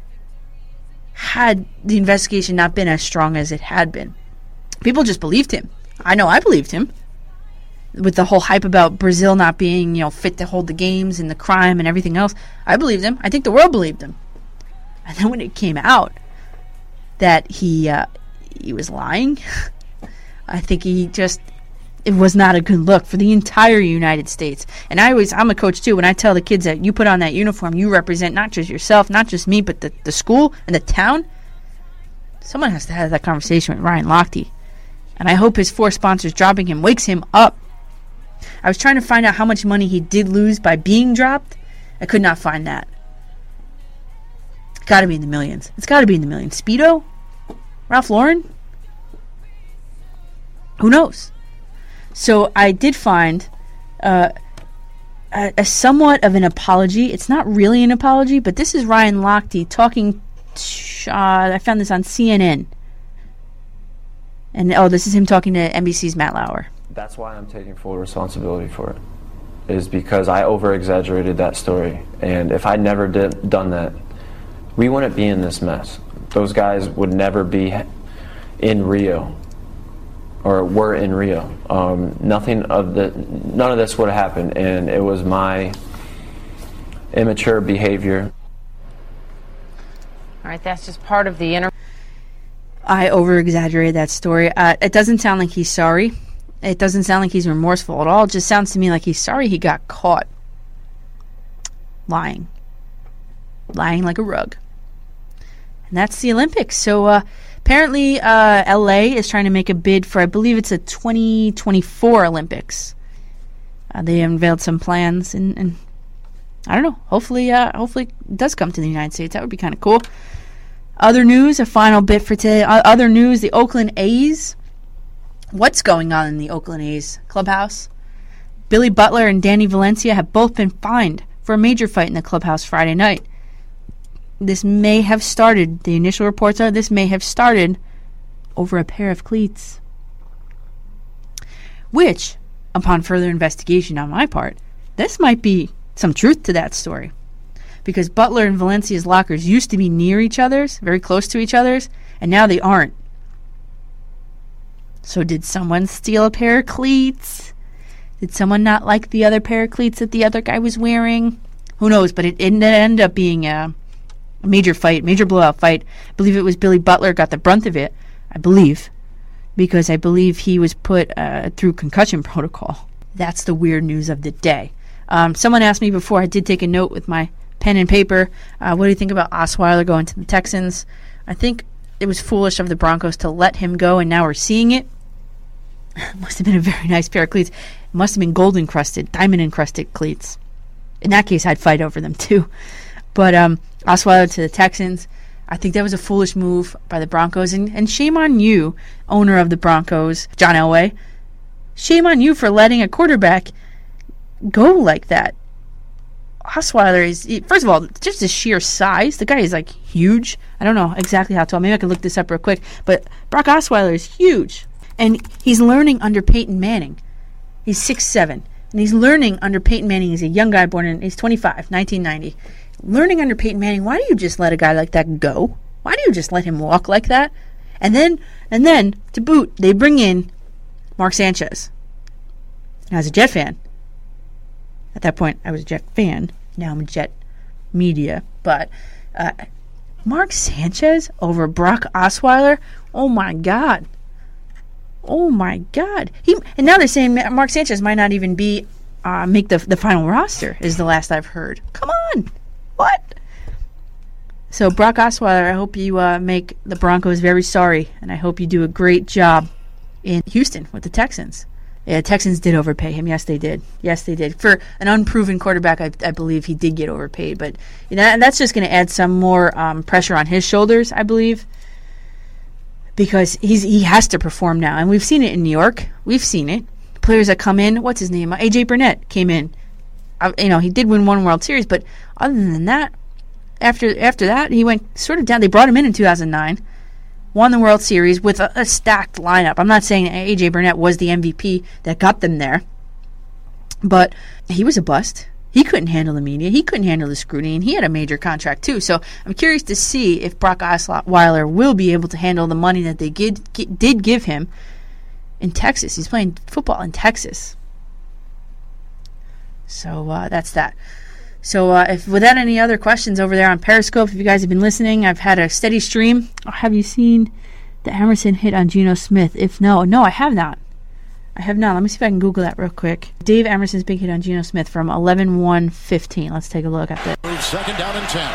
had the investigation not been as strong as it had been. People just believed him. I know I believed him. With the whole hype about Brazil not being, fit to hold the games and the crime and everything else. I believed him. I think the world believed him. And then when it came out that he was lying, I think it was not a good look for the entire United States. And I'm a coach too. When I tell the kids that you put on that uniform, you represent not just yourself, not just me, but the school and the town. Someone has to have that conversation with Ryan Lochte. And I hope his 4 sponsors dropping him wakes him up. I was trying to find out how much money he did lose by being dropped. I could not find that. It's got to be in the millions. It's got to be in the millions. Speedo? Ralph Lauren? Who knows? So I did find a somewhat of an apology. It's not really an apology, but this is Ryan Lochte talking. I found this on CNN. And this is him talking to NBC's Matt Lauer. That's why I'm taking full responsibility for it, is because I over-exaggerated that story. And if I never done that, we wouldn't be in this mess. Those guys would never be in Rio, or were in Rio. None of this would have happened, and it was my immature behavior. All right, that's just part of the I over-exaggerated that story. It doesn't sound like he's sorry. It doesn't sound like he's remorseful at all. It just sounds to me like he's sorry he got caught lying. Lying like a rug. And that's the Olympics. So apparently LA is trying to make a bid for, I believe it's a 2024 Olympics. They unveiled some plans, and I don't know. Hopefully it does come to the United States. That would be kind of cool. Other news, a final bit for today. Other news, the Oakland A's. What's going on in the Oakland A's clubhouse? Billy Butler and Danny Valencia have both been fined for a major fight in the clubhouse Friday night. This may have started, the initial reports are this may have started over a pair of cleats. Which, upon further investigation on my part, this might be some truth to that story. Because Butler and Valencia's lockers used to be near each other's, very close to each other's, and now they aren't. So did someone steal a pair of cleats? Did someone not like the other pair of cleats that the other guy was wearing? Who knows, but it ended up being a major fight, major blowout fight. I believe it was Billy Butler got the brunt of it, I believe, because I believe he was put through concussion protocol. That's the weird news of the day. Someone asked me before, I did take a note with my pen and paper, what do you think about Osweiler going to the Texans? I think it was foolish of the Broncos to let him go, and now we're seeing it. Must have been a very nice pair of cleats. It must have been gold-encrusted, diamond-encrusted cleats. In that case, I'd fight over them too. But Osweiler to the Texans, I think that was a foolish move by the Broncos. And shame on you, owner of the Broncos, John Elway. Shame on you for letting a quarterback go like that. Osweiler is, first of all, just his sheer size. The guy is like huge. I don't know exactly how tall. Maybe I can look this up real quick. But Brock Osweiler is huge. And he's learning under Peyton Manning. He's 6'7". And he's learning under Peyton Manning. He's a young guy he's 25, 1990. Learning under Peyton Manning, why do you just let a guy like that go? Why do you just let him walk like that? And then, to boot, they bring in Mark Sanchez. And I was a Jet fan. At that point, I was a Jet fan. Now I'm a Jet media. But Mark Sanchez over Brock Osweiler? Oh my God. Oh my God. And now they're saying Mark Sanchez might not even be make the final roster, is the last I've heard. Come on. What? So Brock Osweiler, I hope you make the Broncos very sorry, and I hope you do a great job in Houston with the Texans. Yeah, the Texans did overpay him. Yes, they did. Yes, they did. For an unproven quarterback, I believe he did get overpaid. But and that's just going to add some more pressure on his shoulders, I believe, because he has to perform now. And we've seen it in New York. We've seen it. Players that come in, what's his name? A.J. Burnett came in. He did win one World Series, but other than that, after that, he went sort of down. They brought him in 2009. Won the World Series with a stacked lineup. I'm not saying A.J. Burnett was the MVP that got them there, but he was a bust. He couldn't handle the media. He couldn't handle the scrutiny, and he had a major contract too. So I'm curious to see if Brock Osweiler will be able to handle the money that they did give him in Texas. He's playing football in Texas. So that's that. So if without any other questions over there on Periscope, if you guys have been listening, I've had a steady stream. Have you seen the Emerson hit on Geno Smith? If no, I have not. I have not. Let me see if I can Google that real quick. Dave Emerson's big hit on Geno Smith from 11-1-15. Let's take a look at that. Second down and 10.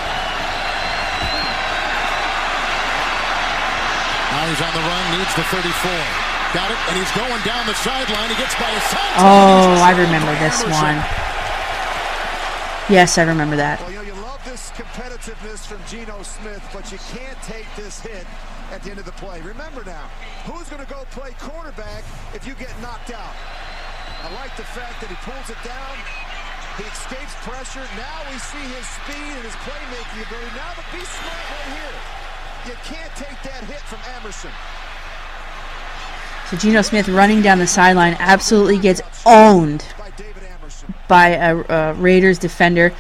Now he's on the run, needs the 34. Got it, and he's going down the sideline. He gets by his son. Oh, I remember this one. Yes, I remember that. Well, you love this competitiveness from Geno Smith, but you can't take this hit at the end of the play. Remember now, who's going to go play quarterback if you get knocked out? I like the fact that he pulls it down. He escapes pressure. Now we see his speed and his playmaking ability. Now the be smart right here. You can't take that hit from Emerson. So Geno Smith running down the sideline absolutely gets owned by a Raiders defender.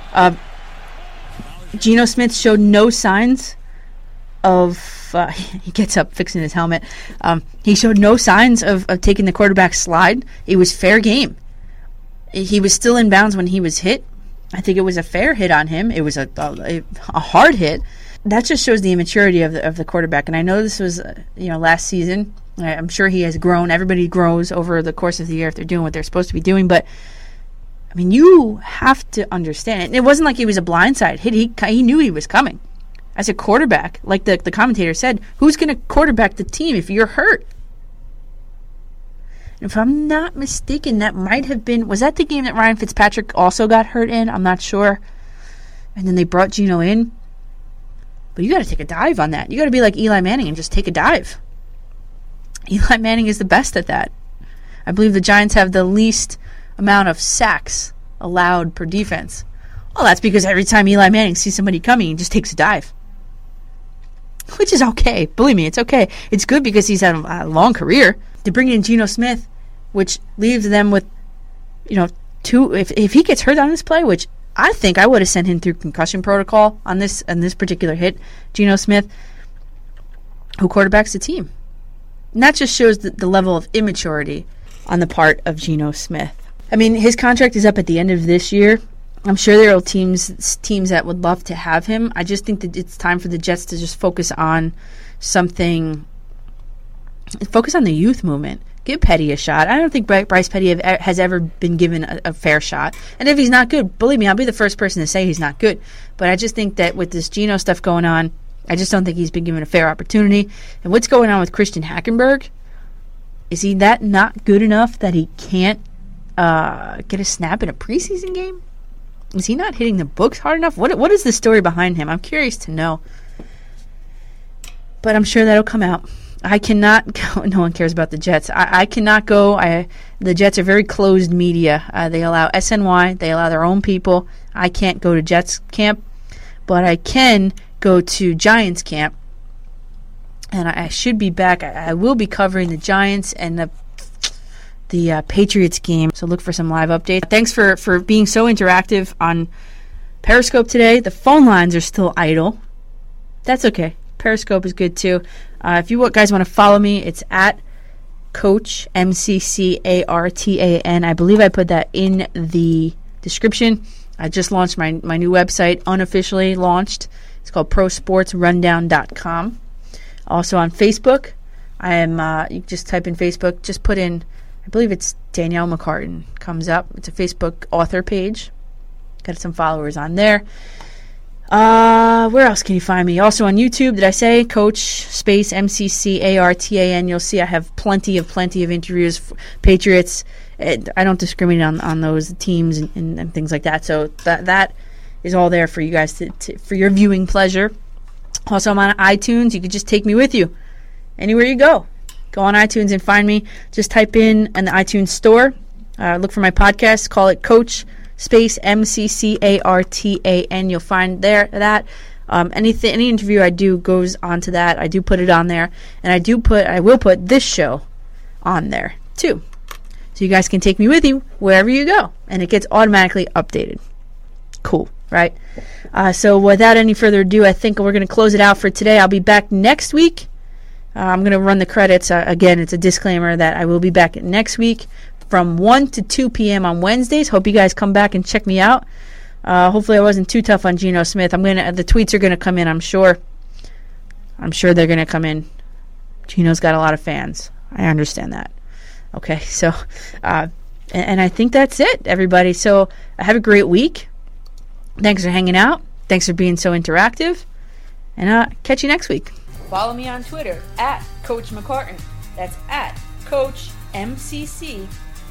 Geno Smith showed no signs of... he gets up fixing his helmet. He showed no signs of taking the quarterback slide. It was fair game. He was still in bounds when he was hit. I think it was a fair hit on him. It was a hard hit. That just shows the immaturity of the quarterback. And I know this was last season. I'm sure he has grown. Everybody grows over the course of the year if they're doing what they're supposed to be doing. But I mean, you have to understand. It wasn't like he was a blindside hit. He knew he was coming. As a quarterback, like the commentator said, who's going to quarterback the team if you're hurt? And if I'm not mistaken, that might have been... Was that the game that Ryan Fitzpatrick also got hurt in? I'm not sure. And then they brought Geno in. But you got to take a dive on that. You got to be like Eli Manning and just take a dive. Eli Manning is the best at that. I believe the Giants have the least amount of sacks allowed per defense. Well, that's because every time Eli Manning sees somebody coming, he just takes a dive. Which is okay. Believe me, it's okay. It's good because he's had a long career. To bring in Geno Smith, which leaves them with, two... If he gets hurt on this play, which I think I would have sent him through concussion protocol on this particular hit, Geno Smith, who quarterbacks the team. And that just shows the level of immaturity on the part of Geno Smith. I mean, his contract is up at the end of this year. I'm sure there are teams that would love to have him. I just think that it's time for the Jets to just focus on something. Focus on the youth movement. Give Petty a shot. I don't think Bryce Petty has ever been given a fair shot. And if he's not good, believe me, I'll be the first person to say he's not good. But I just think that with this Geno stuff going on, I just don't think he's been given a fair opportunity. And what's going on with Christian Hackenberg? Is he that not good enough that he can't get a snap in a preseason game? Is he not hitting the books hard enough? What is the story behind him? I'm curious to know. But I'm sure that'll come out. I cannot go. No one cares about the Jets. I cannot go. The Jets are very closed media. They allow SNY. They allow their own people. I can't go to Jets camp, but I can go to Giants camp. And I should be back. I will be covering the Giants and the Patriots game, so look for some live updates. Thanks for being so interactive on Periscope today. The phone lines are still idle. That's okay. Periscope is good too. If you guys want to follow me, it's at Coach MCCARTAN. I believe I put that in the description. I just launched my new website, unofficially launched. It's called ProSportsRundown.com. Also on Facebook, I am. You just type in Facebook. Just put in, I believe it's Danielle McCartan. Comes up. It's a Facebook author page. Got some followers on there. Where else can you find me? Also on YouTube, did I say Coach Space MCCARTAN? You'll see I have plenty of interviews for Patriots. I don't discriminate on those teams and things like that. So that is all there for you guys for your viewing pleasure. Also, I'm on iTunes. You can just take me with you anywhere you go. Go on iTunes and find me. Just type in the iTunes store. Look for my podcast. Call it Coach Space MCCARTAN. You'll find there that any interview I do goes onto that. I do put it on there, and I will put this show on there too, so you guys can take me with you wherever you go, and it gets automatically updated. Cool, right? So without any further ado, I think we're going to close it out for today. I'll be back next week. I'm going to run the credits again. It's a disclaimer that I will be back next week from 1 to 2 p.m. on Wednesdays. Hope you guys come back and check me out. Hopefully I wasn't too tough on Geno Smith. The tweets are going to come in, I'm sure. I'm sure they're going to come in. Geno's got a lot of fans. I understand that. Okay, so, and I think that's it, everybody. So have a great week. Thanks for hanging out. Thanks for being so interactive. And catch you next week. Follow me on Twitter at Coach McCartan. That's at Coach MCCARTAN.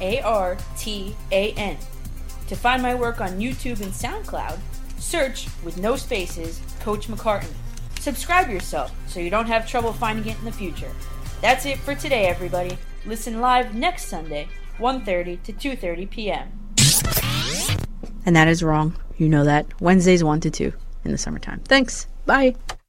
To find my work on YouTube and SoundCloud, search with no spaces Coach McCartan. Subscribe yourself so you don't have trouble finding it in the future. That's it for today, everybody. Listen live next Sunday, 1:30 to 2:30 p.m. And that is wrong. You know that. Wednesdays 1 to 2 in the summertime. Thanks. Bye.